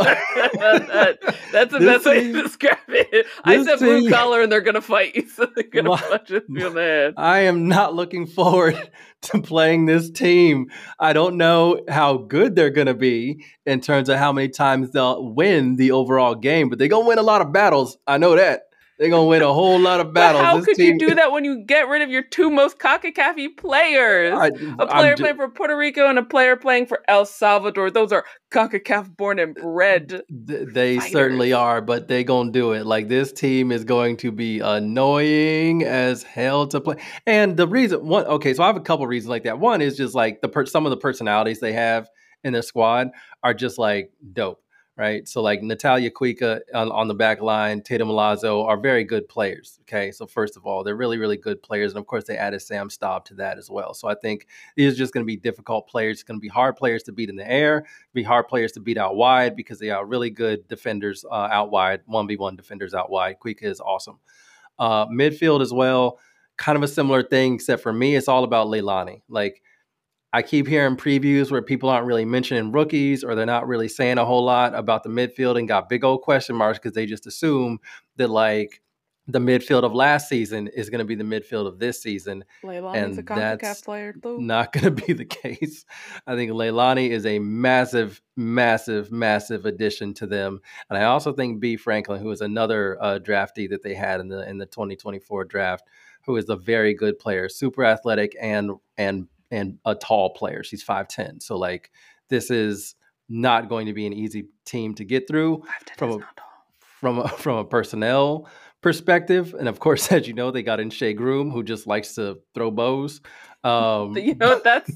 That's the best way to describe it. I said blue team, collar and they're gonna fight you, so they're gonna my, punch you in the head.
I am not looking forward to playing this team. I don't know how good they're gonna be in terms of how many times they'll win the overall game, but they're gonna win a lot of battles. I know that. They're going to win a whole lot of battles.
But how
this
could
team...
you do that when you get rid of your two most CONCACAF players? I, a player playing for Puerto Rico and a player playing for El Salvador. Those are CONCACAF born and bred.
They fighters. Certainly are, but they're going to do it. Like, this team is going to be annoying as hell to play. And the reason, one, okay, so I have a couple reasons like that. One is just like the per, some of the personalities they have in their squad are just like dope. Right. So like Natalia Kuika on, on the back line, Tatum Milazzo are very good players. OK, so first of all, they're really, really good players. And of course, they added Sam Staub to that as well. So I think these are just going to be difficult players. It's going to be hard players to beat in the air, be hard players to beat out wide because they are really good defenders uh, out wide, one v one defenders out wide. Kuika is awesome. Uh, midfield as well, kind of a similar thing, except for me, it's all about Leilani. Like, I keep hearing previews where people aren't really mentioning rookies or they're not really saying a whole lot about the midfield and got big old question marks because they just assume that like the midfield of last season is going to be the midfield of this season.
Leilani's a CONCACAF player too.
Not going to be the case. I think Leilani is a massive, massive, massive addition to them. And I also think B. Franklin, who is another uh, draftee that they had in the in the twenty twenty-four draft, who is a very good player, super athletic and and and a tall player. She's five ten. So like this is not going to be an easy team to get through from a, from a, from a personnel perspective. And of course, as you know, they got in Shea Groom, who just likes to throw bows. Um,
you know, that's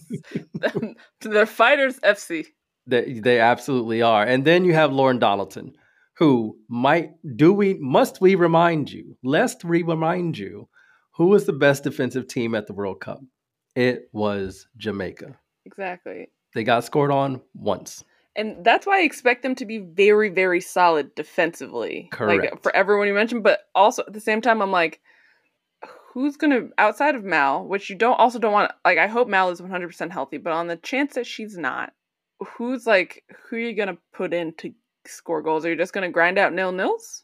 they're fighters F C.
They, they absolutely are. And then you have Lauren Donaldson, who might, do we, must we remind you, lest we remind you, who was the best defensive team at the World Cup? It was Jamaica.
Exactly.
They got scored on once.
And that's why I expect them to be very, very solid defensively.
Correct.
Like for everyone you mentioned, but also at the same time, I'm like, who's going to, outside of Mal, which you don't also don't want, like, I hope Mal is one hundred percent healthy, but on the chance that she's not, who's like, who are you going to put in to score goals? Are you just going to grind out nil-nils?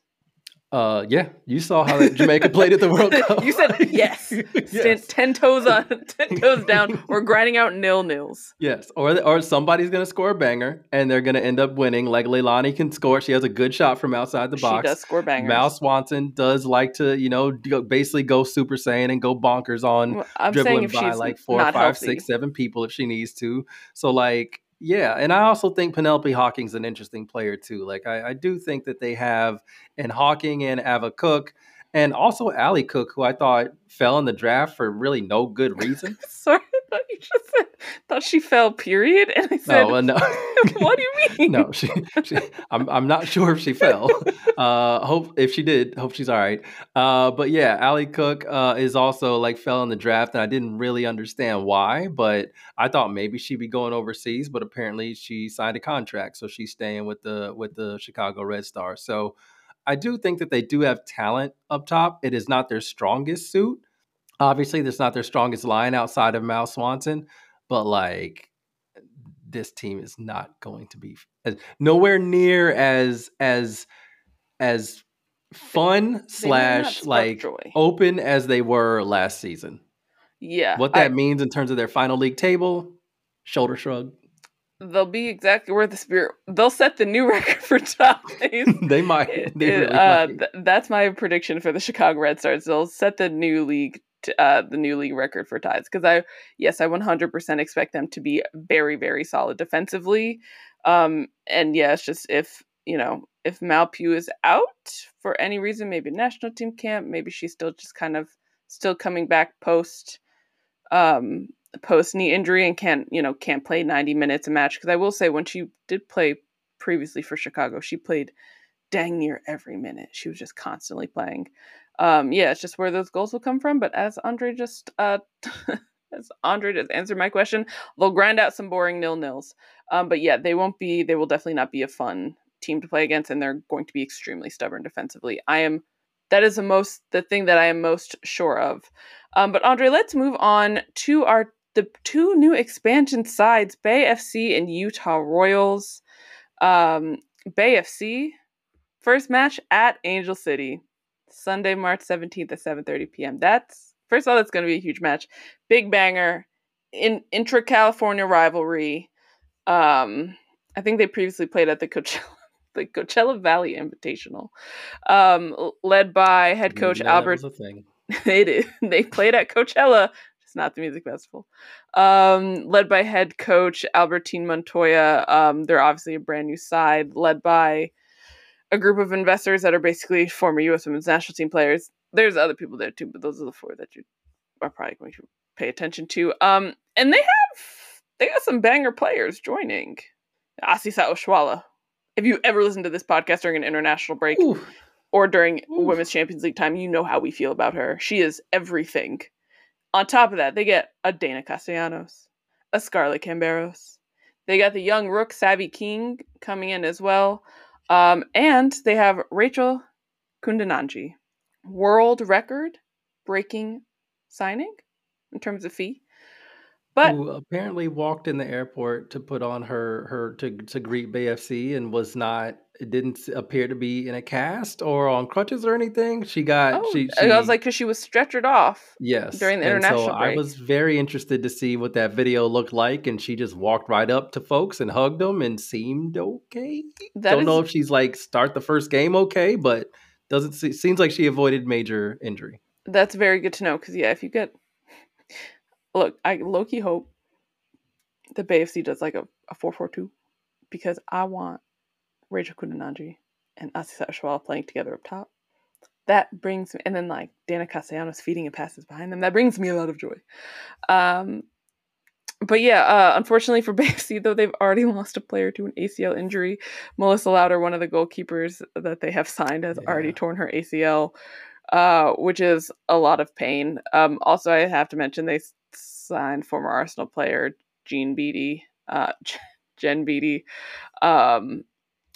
Uh, yeah, you saw how Jamaica played at the World Cup.
You said yes. yes. Stand ten toes on, ten toes down. We're grinding out nil nils.
Yes, or or somebody's gonna score a banger and they're gonna end up winning. Like Leilani can score; she has a good shot from outside the box.
She does score bangers.
Mal Swanson does like to, you know, basically go Super Saiyan and go bonkers on well, I'm dribbling by like four, five, healthy. six, seven people if she needs to. So like. Yeah, and I also think Penelope Hawking's an interesting player too. Like I, I do think that they have in Hawking and Ava Cook And also Allie Cook, who I thought fell in the draft for really no good reason.
Sorry, I thought you just said, thought she fell, period. And I said,
No, well, no.
what do you mean?
No, she, she I'm I'm not sure if she fell. Uh, hope if she did, hope she's all right. Uh, but yeah, Allie Cook uh, is also like fell in the draft, and I didn't really understand why. But I thought maybe she'd be going overseas, but apparently she signed a contract, so she's staying with the with the Chicago Red Stars. So I do think that they do have talent up top. It is not their strongest suit. Obviously, that's not their strongest line outside of Mal Swanson, but like this team is not going to be as, nowhere near as as as fun slash like joy. Open as they were last season.
Yeah,
what that I, means in terms of their final league table, shoulder shrug.
They'll be exactly where the Spirit. They'll set the new record for ties.
They might. They really
uh,
might.
Th- that's my prediction for the Chicago Red Stars. They'll set the new league. Uh, the new league record for ties, because I yes I one hundred percent expect them to be very very solid defensively, um, and yeah, it's just if you know if Malpew is out for any reason, maybe national team camp, maybe she's still just kind of still coming back post um, post knee injury and can't you know can't play ninety minutes a match, because I will say when she did play previously for Chicago, she played dang near every minute. She was just constantly playing. Um, yeah, it's just where those goals will come from. But as Andre just uh, as Andre just answered my question, they'll grind out some boring nil-nils. Um, but yeah, they won't be. They will definitely not be a fun team to play against, and they're going to be extremely stubborn defensively. I am. That is the most the thing that I am most sure of. Um, but Andre, let's move on to our the two new expansion sides, Bay F C and Utah Royals. Um, Bay F C first match at Angel City. Sunday, March seventeenth at seven thirty p.m. That's, first of all, that's going to be a huge match. Big banger. In intra-California rivalry. Um, I think they previously played at the Coachella, the Coachella Valley Invitational. Um, led by head coach Albert.
That was a thing.
They did. They played at Coachella, just not the music festival. Um, led by head coach Albertine Montoya. Um, they're obviously a brand new side, led by a group of investors that are basically former U S Women's National Team players. There's other people there too, but those are the four that you are probably going to pay attention to. Um, and they have they got some banger players joining. Asisa Oshuala. If you ever listened to this podcast during an international break Ooh. or during Ooh. Women's Champions League time, you know how we feel about her. She is everything. On top of that, they get a Dana Castellanos, a Scarlett Camberos. They got the young rook Savvy King coming in as well. Um, and they have Rachel Kundananji, world record breaking signing in terms of fee. But
who apparently walked in the airport to put on her her to to greet Bay F C and was not. It didn't appear to be in a cast or on crutches or anything. She got.
Oh,
she, she
I was like, because she was stretchered off.
Yes,
during the
and
international
so
break.
I was very interested to see what that video looked like, and she just walked right up to folks and hugged them and seemed okay.
That
Don't
is,
know if she's like start the first game okay, but doesn't see, seems like she avoided major injury.
That's very good to know, because yeah, if you get look, I low-key hope the Bay F C does like a, a four four two, because I want Rachel Kundananji and Asisa Oshuala playing together up top. That brings me, and then like Dana Castellanos feeding and passes behind them. That brings me a lot of joy. Um, but yeah, uh, unfortunately for Bay F C, though, they've already lost a player to an A C L injury. Melissa Lauder, one of the goalkeepers that they have signed, has yeah. already torn her A C L, uh, which is a lot of pain. Um, also, I have to mention they signed former Arsenal player Jean Beattie, uh, Jen Beattie. Um,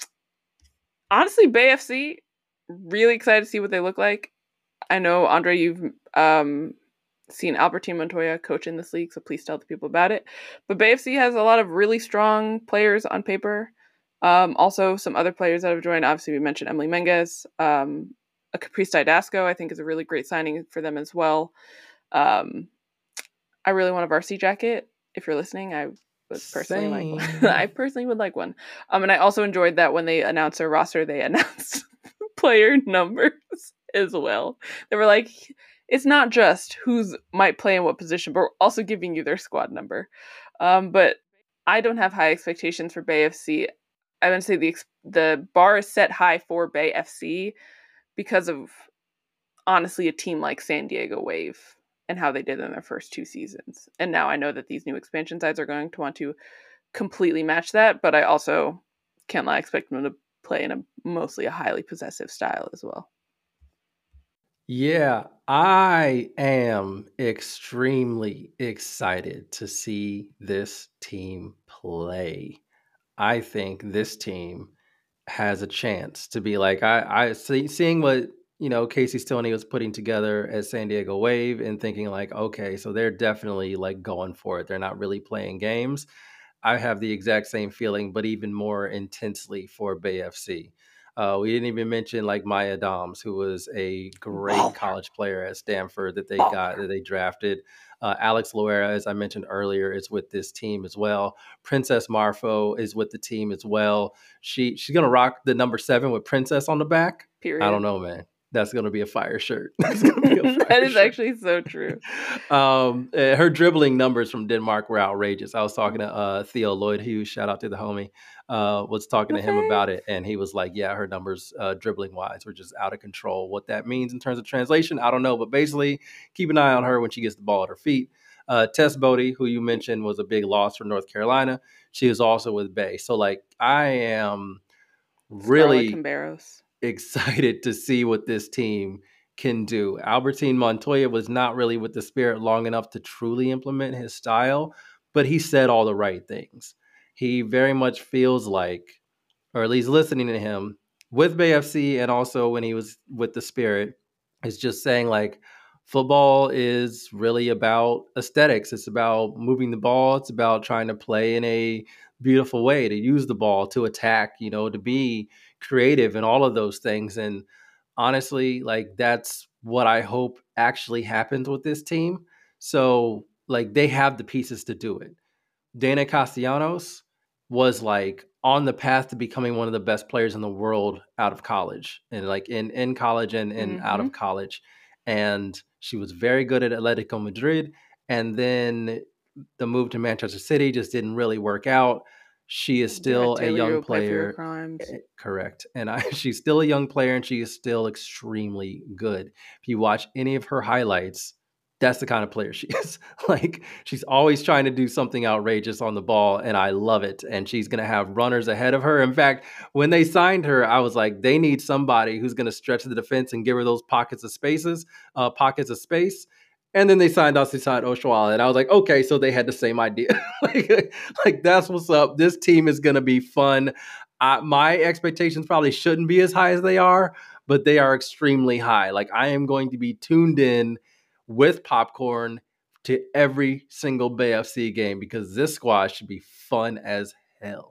honestly, Bay F C, really excited to see what they look like. I know, Andre, you've um, seen Albertine Montoya coach in this league, so please tell the people about it. But Bay F C has a lot of really strong players on paper. Um, also, some other players that have joined. Obviously, we mentioned Emily Menges. Um, a Caprice Didasco, I think, is a really great signing for them as well. Um, I really want a varsity jacket. If you're listening, I would personally Same. like one. I personally would like one. Um, and I also enjoyed that when they announced their roster, they announced player numbers as well. They were like, it's not just who's might play in what position, but we're also giving you their squad number. Um, but I don't have high expectations for Bay F C. I would say the the bar is set high for Bay F C because of honestly a team like San Diego Wave and how they did in their first two seasons. And now I know that these new expansion sides are going to want to completely match that, but I also can't lie, expect them to play in a mostly a highly possessive style as well.
Yeah, I am extremely excited to see this team play. I think this team has a chance to be like I I see, seeing what you know Casey Stoney was putting together at San Diego Wave and thinking like, okay, so they're definitely like going for it. They're not really playing games. I have the exact same feeling, but even more intensely for Bay F C. Uh, we didn't even mention like Maya Doms, who was a great
Baller.
college player at Stanford that they
Baller.
got that they drafted. Uh, Alex Loera, as I mentioned earlier, is with this team as well. Princess Marfo is with the team as well. She she's gonna rock the number seven with Princess on the back.
Period.
I don't know, man. That's gonna be a fire shirt. That's gonna be a fire
That is
shirt.
actually so true.
Um, uh, her dribbling numbers from Denmark were outrageous. I was talking to uh, Theo Lloyd Hughes, shout out to the homie, uh, was talking to him
Okay.
about it, and he was like, "Yeah, her numbers uh, dribbling wise were just out of control." What that means in terms of translation, I don't know, but basically, keep an eye on her when she gets the ball at her feet. Uh, Tess Bodie, who you mentioned was a big loss for North Carolina, she is also with Bay. So, like, I am really
Scarlett Camberos.
excited to see what this team can do. Albertine Montoya was not really with the Spirit long enough to truly implement his style, but he said all the right things. He very much feels like, or at least listening to him with Bay F C and also when he was with the Spirit, is just saying like football is really about aesthetics. It's about moving the ball. It's about trying to play in a beautiful way, to use the ball, to attack, you know, to be creative and all of those things. And honestly, like that's what I hope actually happens with this team. So like they have the pieces to do it. Dana Castellanos was like on the path to becoming one of the best players in the world out of college and like in, in college and, and
Mm-hmm.
out of college. And she was very good at Atletico Madrid. And then the move to Manchester City just didn't really work out. She is still a young player.
Crimes.
Correct. And I, she's still a young player and she is still extremely good. If you watch any of her highlights, that's the kind of player she is. Like she's always trying to do something outrageous on the ball and I love it. And she's going to have runners ahead of her. In fact, when they signed her, I was like, they need somebody who's going to stretch the defense and give her those pockets of spaces, uh, pockets of space. And then they signed Asisat Oshoala. And I was like, okay, so they had the same idea. like, like that's what's up. This team is going to be fun. Uh, my expectations probably shouldn't be as high as they are, but they are extremely high. Like I am going to be tuned in with popcorn to every single Bay F C game because this squad should be fun as hell.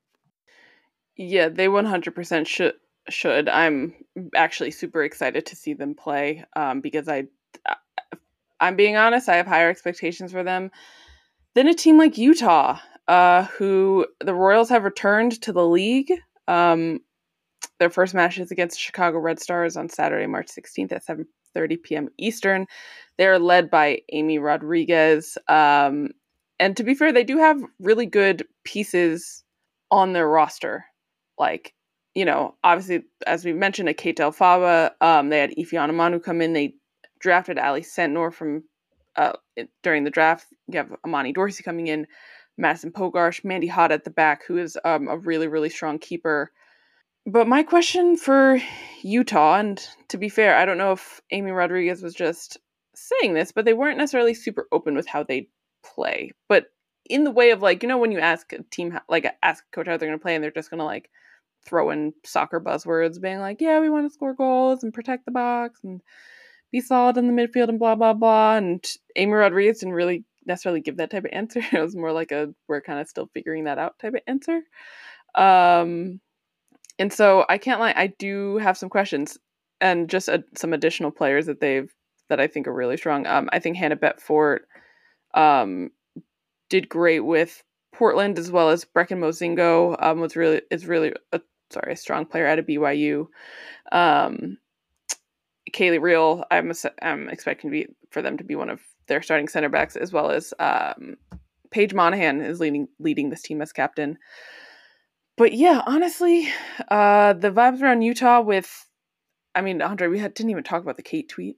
Yeah, they one hundred percent should. Should. I'm actually super excited to see them play um, because I, I'm being honest, I have higher expectations for them than a team like Utah, uh, who the Royals have returned to the league. Um, their first match is against the Chicago Red Stars on Saturday, March sixteenth at seven thirty p.m. Eastern. They're led by Amy Rodriguez. Um, and to be fair, they do have really good pieces on their roster. Like, you know, obviously, as we mentioned, a Kate Fava, um, they had Ifeanyi Manu come in. They drafted Ali Sentnor from uh, during the draft. You have Amani Dorsey coming in, Madison Pogarsh, Mandy Hott at the back, who is um, a really, really strong keeper. But my question for Utah, and to be fair, I don't know if Amy Rodriguez was just saying this, but they weren't necessarily super open with how they play. But in the way of like, you know, when you ask a team, like ask a coach how they're going to play and they're just going to like throw in soccer buzzwords being like, yeah, we want to score goals and protect the box and be solid in the midfield and blah, blah, blah. And Amy Rodriguez didn't really necessarily give that type of answer. It was more like a, we're kind of still figuring that out type of answer. Um, and so I can't lie, I do have some questions and just a, some additional players that they've, that I think are really strong. Um, I think Hannah Betfort um, did great with Portland, as well as Brecken Mozingo um, was really, is really, a, sorry, a strong player out of B Y U. Um, Kaylee Reel, I'm, I'm expecting to be, for them to be one of their starting center backs, as well as um, Paige Monahan is leading leading this team as captain. But yeah, honestly, uh, the vibes around Utah with I mean, Andre, we had, didn't even talk about the Kate tweet.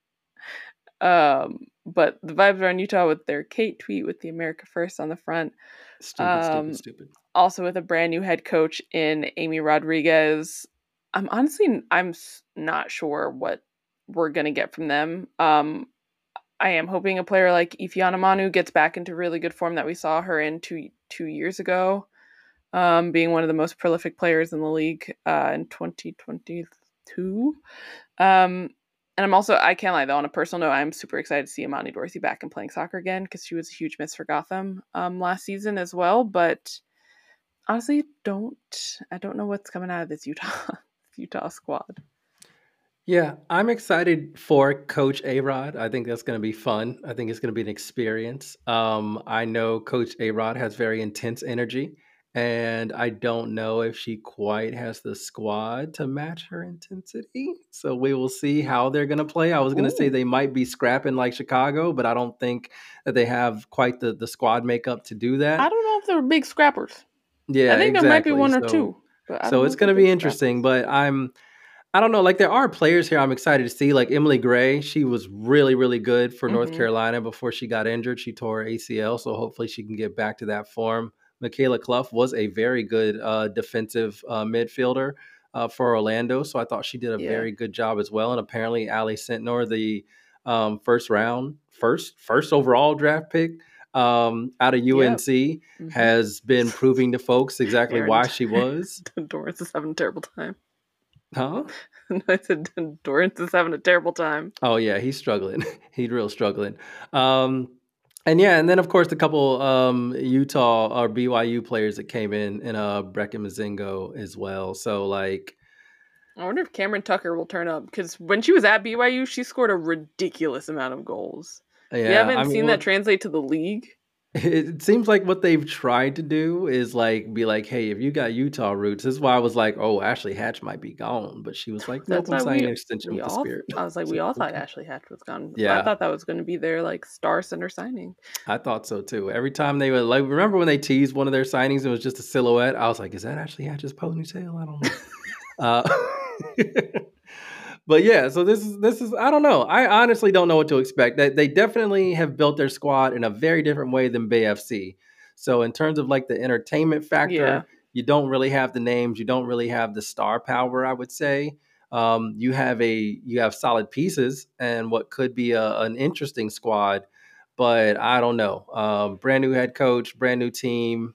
um, but the vibes are on Utah with their Kate tweet with the America First on the front.
Stupid,
Um,
stupid, stupid.
Also with a brand new head coach in Amy Rodriguez. I'm honestly, I'm not sure what we're going to get from them. Um, I am hoping a player like Ifeanyi Manu gets back into really good form that we saw her in two two years ago, um, being one of the most prolific players in the league uh, in twenty twenty-two. Um, and I'm also, I can't lie though, on a personal note, I'm super excited to see Imani Dorsey back and playing soccer again because she was a huge miss for Gotham um, last season as well. But honestly, don't I don't know what's coming out of this Utah Utah squad.
Yeah, I'm excited for Coach A-Rod. I think that's going to be fun. I think it's going to be an experience. Um, I know Coach A-Rod has very intense energy, and I don't know if she quite has the squad to match her intensity. So we will see how they're going to play. I was going to say
Ooh.
they might be scrapping like Chicago, but I don't think that they have quite the, the squad makeup to do that.
I don't know if they're big scrappers.
Yeah,
I think
exactly.
there might be one or
so,
two. But I
so
don't
it's
know
going to
if
be
they're big
interesting,
scrappers.
but I'm I don't know. Like there are players here I'm excited to see. Like Emily Gray, she was really, really good for North
Mhm.
Carolina before she got injured. She tore her A C L, so hopefully she can get back to that form. Michaela Clough was a very good uh, defensive uh, midfielder uh, for Orlando, so I thought she did a
Yeah.
very good job as well. And apparently, Ali Sentnor, the um, first round, first first overall draft pick um, out of U N C,
Mhm.
has been proving to folks exactly
Aaron-
why she was.
Dorrance is having a terrible time.
Huh?
I said Dorrance is having a terrible time.
Oh yeah, he's struggling. He's real struggling. Um, and yeah, and then of course the couple um, Utah or B Y U players that came in, and uh, Brecken Mazingo as well. So like,
I wonder if Cameron Tucker will turn up because when she was at B Y U, she scored a ridiculous amount of goals.
yeah,
we haven't
I mean,
seen
well,
that translate to the league.
it seems like what they've tried to do is like be like, hey, if you got Utah roots, this is why I was like, oh, Ashley Hatch might be gone, but she was like, nope,
That's
I'm
why
signing
we
an extension
we
with the
all.
Spirit.
I was like,
It's
we
like,
all thought
okay.
Ashley Hatch was gone.
Yeah.
I thought that was going to be their like star center signing.
I thought so too. Every time they would like, remember when they teased one of their signings, it was just a silhouette. I was like, is that Ashley Hatch's ponytail? I don't know. uh, but yeah, so this is this is I don't know. I honestly don't know what to expect. They they definitely have built their squad in a very different way than Bay F C. So in terms of like the entertainment factor,
Yeah.
you don't really have the names, you don't really have the star power, I would say. Um, you have a you have solid pieces and what could be a, an interesting squad, but I don't know. Um, brand new head coach, brand new team.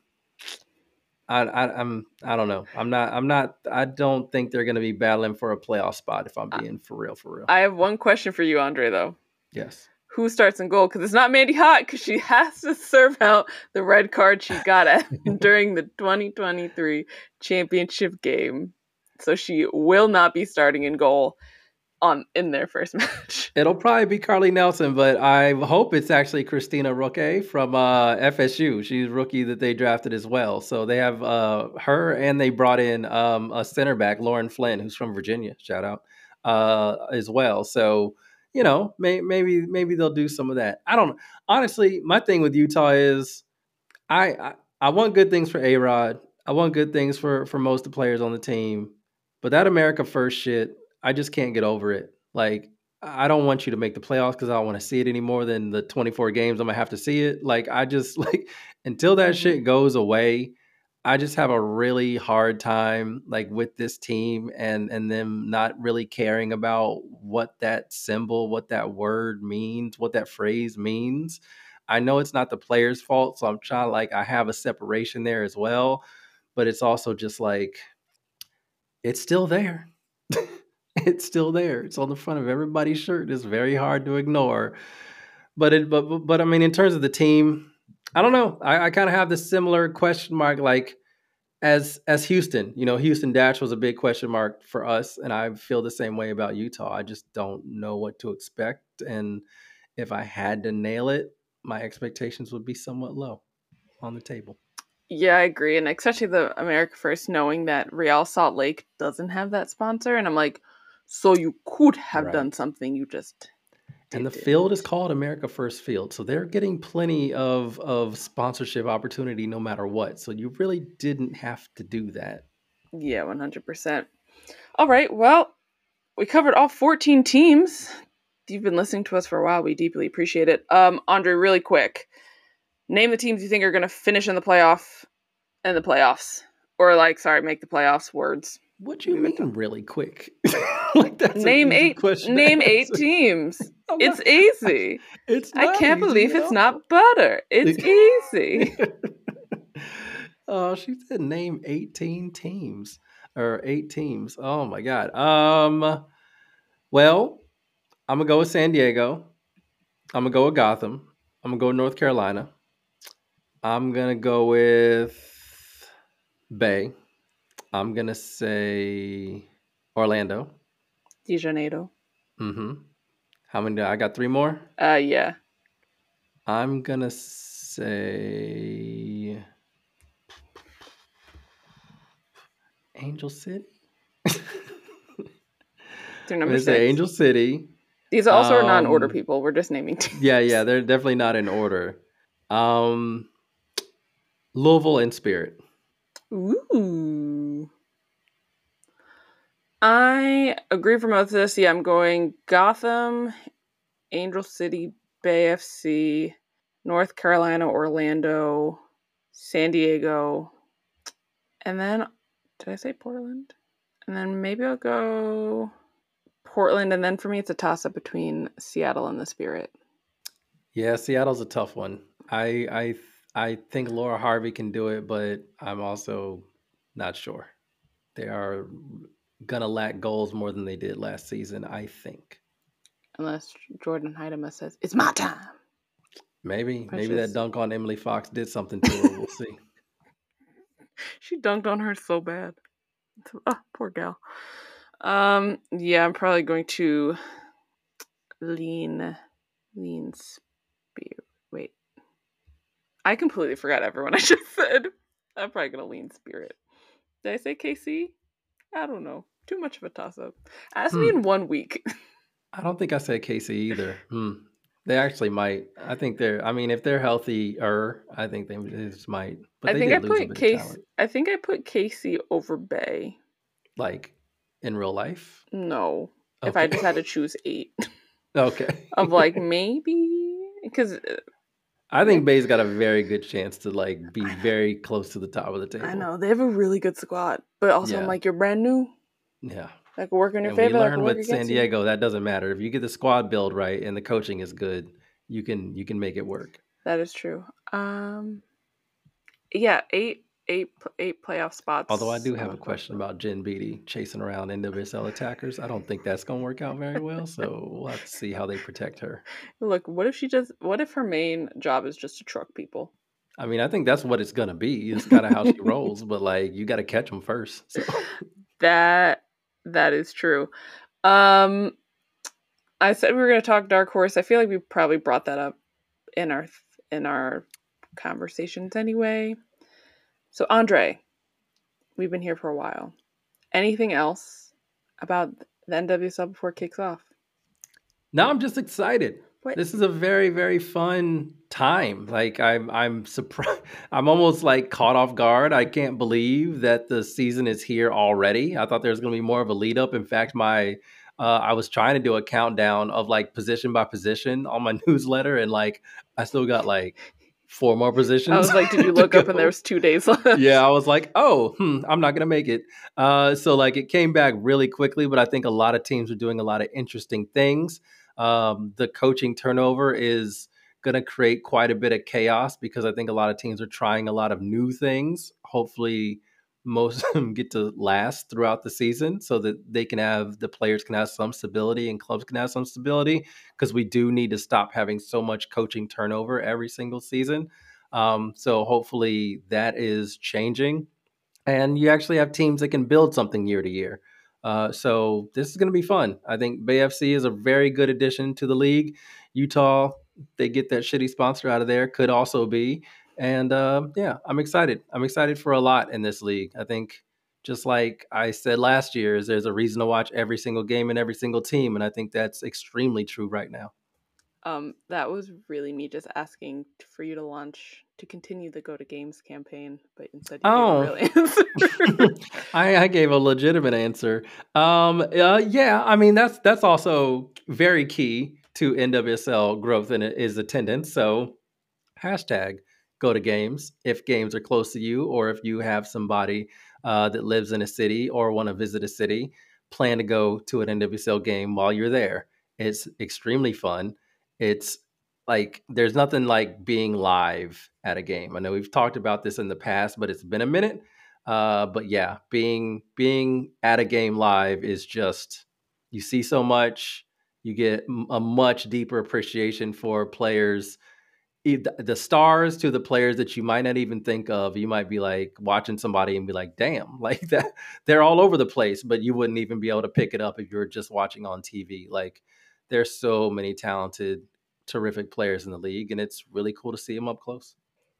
I, I I'm I don't know. I'm not I'm not I don't think they're going to be battling for a playoff spot if I'm being for real for real.
I have one question for you, Andre, though.
Yes.
Who starts in goal? Because it's not Mandy Hott because she has to serve out the red card she got at during the twenty twenty-three championship game. So she will not be starting in goal on in their first match.
It'll probably be Carly Nelson, but I hope it's actually Christina Roque from uh, F S U. She's a rookie that they drafted as well. So they have uh, her, and they brought in um, a center back, Lauren Flynn, who's from Virginia. Shout out uh, as well. So you know, may, maybe maybe they'll do some of that. I don't know. Honestly, my thing with Utah is I I, I want good things for A-Rod. I want good things for for most of the players on the team, but that America First shit, I just can't get over it. Like, I don't want you to make the playoffs because I don't want to see it any more than the twenty-four games I'm gonna have to see it. Like, I just like until that
Mhm.
shit goes away, I just have a really hard time like with this team and and them not really caring about what that symbol, what that word means, what that phrase means. I know it's not the players' fault, so I'm trying like I have a separation there as well, but it's also just like it's still there. It's still there. It's on the front of everybody's shirt. It's very hard to ignore. But it but but, but I mean in terms of the team, I don't know. I, I kind of have this similar question mark like as as Houston. You know, Houston Dash was a big question mark for us, and I feel the same way about Utah. I just don't know what to expect. And if I had to nail it, my expectations would be somewhat low on the table.
Yeah, I agree. And especially the America First, knowing that Real Salt Lake doesn't have that sponsor. And I'm like, so you could have
Right.
done something, you just
And the
didn't.
field is called America First Field. So they're getting plenty of, of sponsorship opportunity no matter what. So you really didn't have to do that.
Yeah, one hundred percent. All right, well, we covered all fourteen teams. If you've been listening to us for a while, we deeply appreciate it. Um, Andre, really quick, name the teams you think are going to finish in the playoff, in the playoffs, or like, sorry, make the playoffs. Words.
What you mean, really quick? Like that's
name eight. Name eight teams. It's not, easy.
It's.
I can't believe it's all. Not butter. It's easy.
Oh, she said name eighteen teams or eight teams. Oh my god. Um. Well, I'm gonna go with San Diego. I'm gonna go with Gotham. I'm gonna go with North Carolina. I'm gonna go with Bay. I'm gonna say Orlando.
De Janeiro.
Mm-hmm. How many? Do I got three more?
Uh, yeah.
I'm gonna say Angel City.
They're number six.
Say Angel City.
These also um, are non-order people. We're just naming teams.
Yeah, yeah, they're definitely not in order. Um, Louisville and Spirit.
Ooh. I agree for most of this. Yeah, I'm going Gotham, Angel City, Bay F C, North Carolina, Orlando, San Diego, and then, did I say Portland? And then maybe I'll go Portland, and then for me it's a toss-up between Seattle and the Spirit.
Yeah, Seattle's a tough one. I I I think Laura Harvey can do it, but I'm also not sure. They are gonna lack goals more than they did last season, I think.
Unless Jordan Heidema says, it's my time.
Maybe. Precious. Maybe that dunk on Emily Fox did something to her. We'll see.
She dunked on her so bad. Oh, poor gal. Um, yeah, I'm probably going to lean, lean Spirit. Wait. I completely forgot everyone I just said. I'm probably going to lean Spirit. Did I say K C? I don't know. Too much of a toss-up. Ask hmm. me in one week.
I don't think I said K C either. Hmm. They actually might. I think they're. I mean, if they're healthier, I think they just might. But
I
they
think
did
I
lose
put
a bit
K C.
of talent.
I think I put K C over Bay.
Like in real life?
No.
Okay.
If I just had to choose eight.
Okay.
Of like maybe because.
I think Bay's got a very good chance to like be very close to the top of the table.
I know they have a really good squad, but also yeah. I'm like, you're brand new.
Yeah.
That could work in your
and
favor.
We learned with San Diego you. That doesn't matter. If you get the squad build right and the coaching is good, you can you can make it work.
That is true. Um, yeah, eight eight eight playoff spots.
Although I do have a question about Jen Beatty chasing around N W S L attackers. I don't think that's going to work out very well. So we'll have to see how they protect her.
Look, what if she just? What if her main job is just to truck people?
I mean, I think that's what it's going to be. It's kind of how she rolls. But like, you got to catch them first. So.
That. That is true. Um, I said we were going to talk Dark Horse. I feel like we probably brought that up in our in our conversations anyway. So Andre, we've been here for a while. Anything else about the N W S L before it kicks off?
No, I'm just excited.
What?
This is a very, very fun time. Like I'm, I'm surprised. I'm almost like caught off guard. I can't believe that the season is here already. I thought there was going to be more of a lead up. In fact, my, uh, I was trying to do a countdown of like position by position on my newsletter, and like I still got like four more positions.
I was like, did you look up and there was two days left?
Yeah, I was like, oh, hmm, I'm not going to make it. Uh, so like it came back really quickly, but I think a lot of teams are doing a lot of interesting things. Um, the coaching turnover is going to create quite a bit of chaos because I think a lot of teams are trying a lot of new things. Hopefully most of them get to last throughout the season so that they can have, the players can have some stability and clubs can have some stability, because we do need to stop having so much coaching turnover every single season. Um, so hopefully that is changing, and you actually have teams that can build something year to year. Uh, so this is going to be fun. I think Bay F C is a very good addition to the league. Utah, they get that shitty sponsor out of there, could also be. And uh, yeah, I'm excited. I'm excited for a lot in this league. I think just like I said last year, is there's a reason to watch every single game and every single team. And I think that's extremely true right now.
Um, that was really me just asking for you to launch to continue the Go to Games campaign, but instead you
Oh.
gave a real answer.
I, I gave a legitimate answer. Um, uh, yeah, I mean that's that's also very key to N W S L growth and it is attendance. So hashtag go to games if games are close to you, or if you have somebody uh, that lives in a city or want to visit a city, plan to go to an N W S L game while you're there. It's extremely fun. It's like there's nothing like being live at a game. I know we've talked about this in the past, but it's been a minute. Uh, but yeah, being being at a game live is just you see so much. You get m- a much deeper appreciation for players, e- the stars to the players that you might not even think of. You might be like watching somebody and be like, damn, like that, they're all over the place, but you wouldn't even be able to pick it up if you were just watching on T V. Like there's so many talented, terrific players in the league, and it's really cool to see them up close.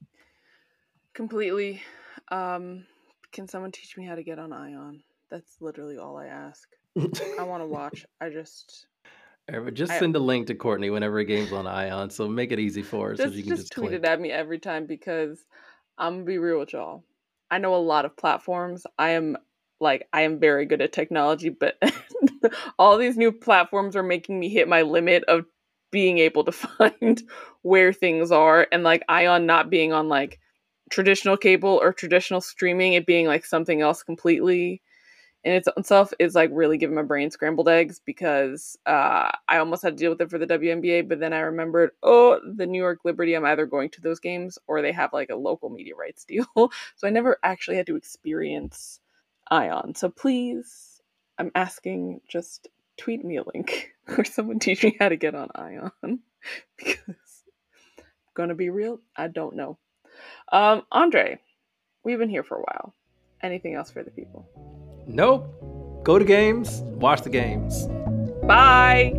Completely. Um, can someone teach me how to get on Ion? That's literally all I ask. I want to watch. I just...
Just send I, a link to Courtney whenever a game's on Ion, so make it easy for her.
Just,
so you can
just,
just
tweet
click.
it at me every time, because I'm gonna be real with y'all. I know a lot of platforms. I am like I am very good at technology, but all these new platforms are making me hit my limit of being able to find where things are, and like Ion not being on like traditional cable or traditional streaming, it being like something else completely. And it's itself is like really giving my brain scrambled eggs, because uh, I almost had to deal with it for the W N B A, but then I remembered, oh, the New York Liberty, I'm either going to those games or they have like a local media rights deal. So I never actually had to experience Ion. So please, I'm asking, just tweet me a link or someone teach me how to get on Ion, because I'm gonna be real, I don't know. Um, Andre, we've been here for a while. Anything else for the people?
Nope. Go to games, watch the games.
Bye.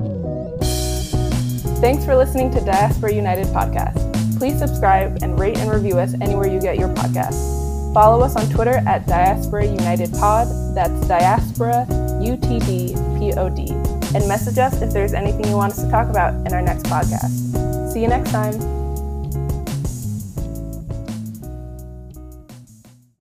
Thanks for listening to Diaspora United Podcast. Please subscribe and rate and review us anywhere you get your podcasts. Follow us on Twitter at Diaspora United Pod. That's Diaspora U T D P O D. And message us if there's anything you want us to talk about in our next podcast. See you next time.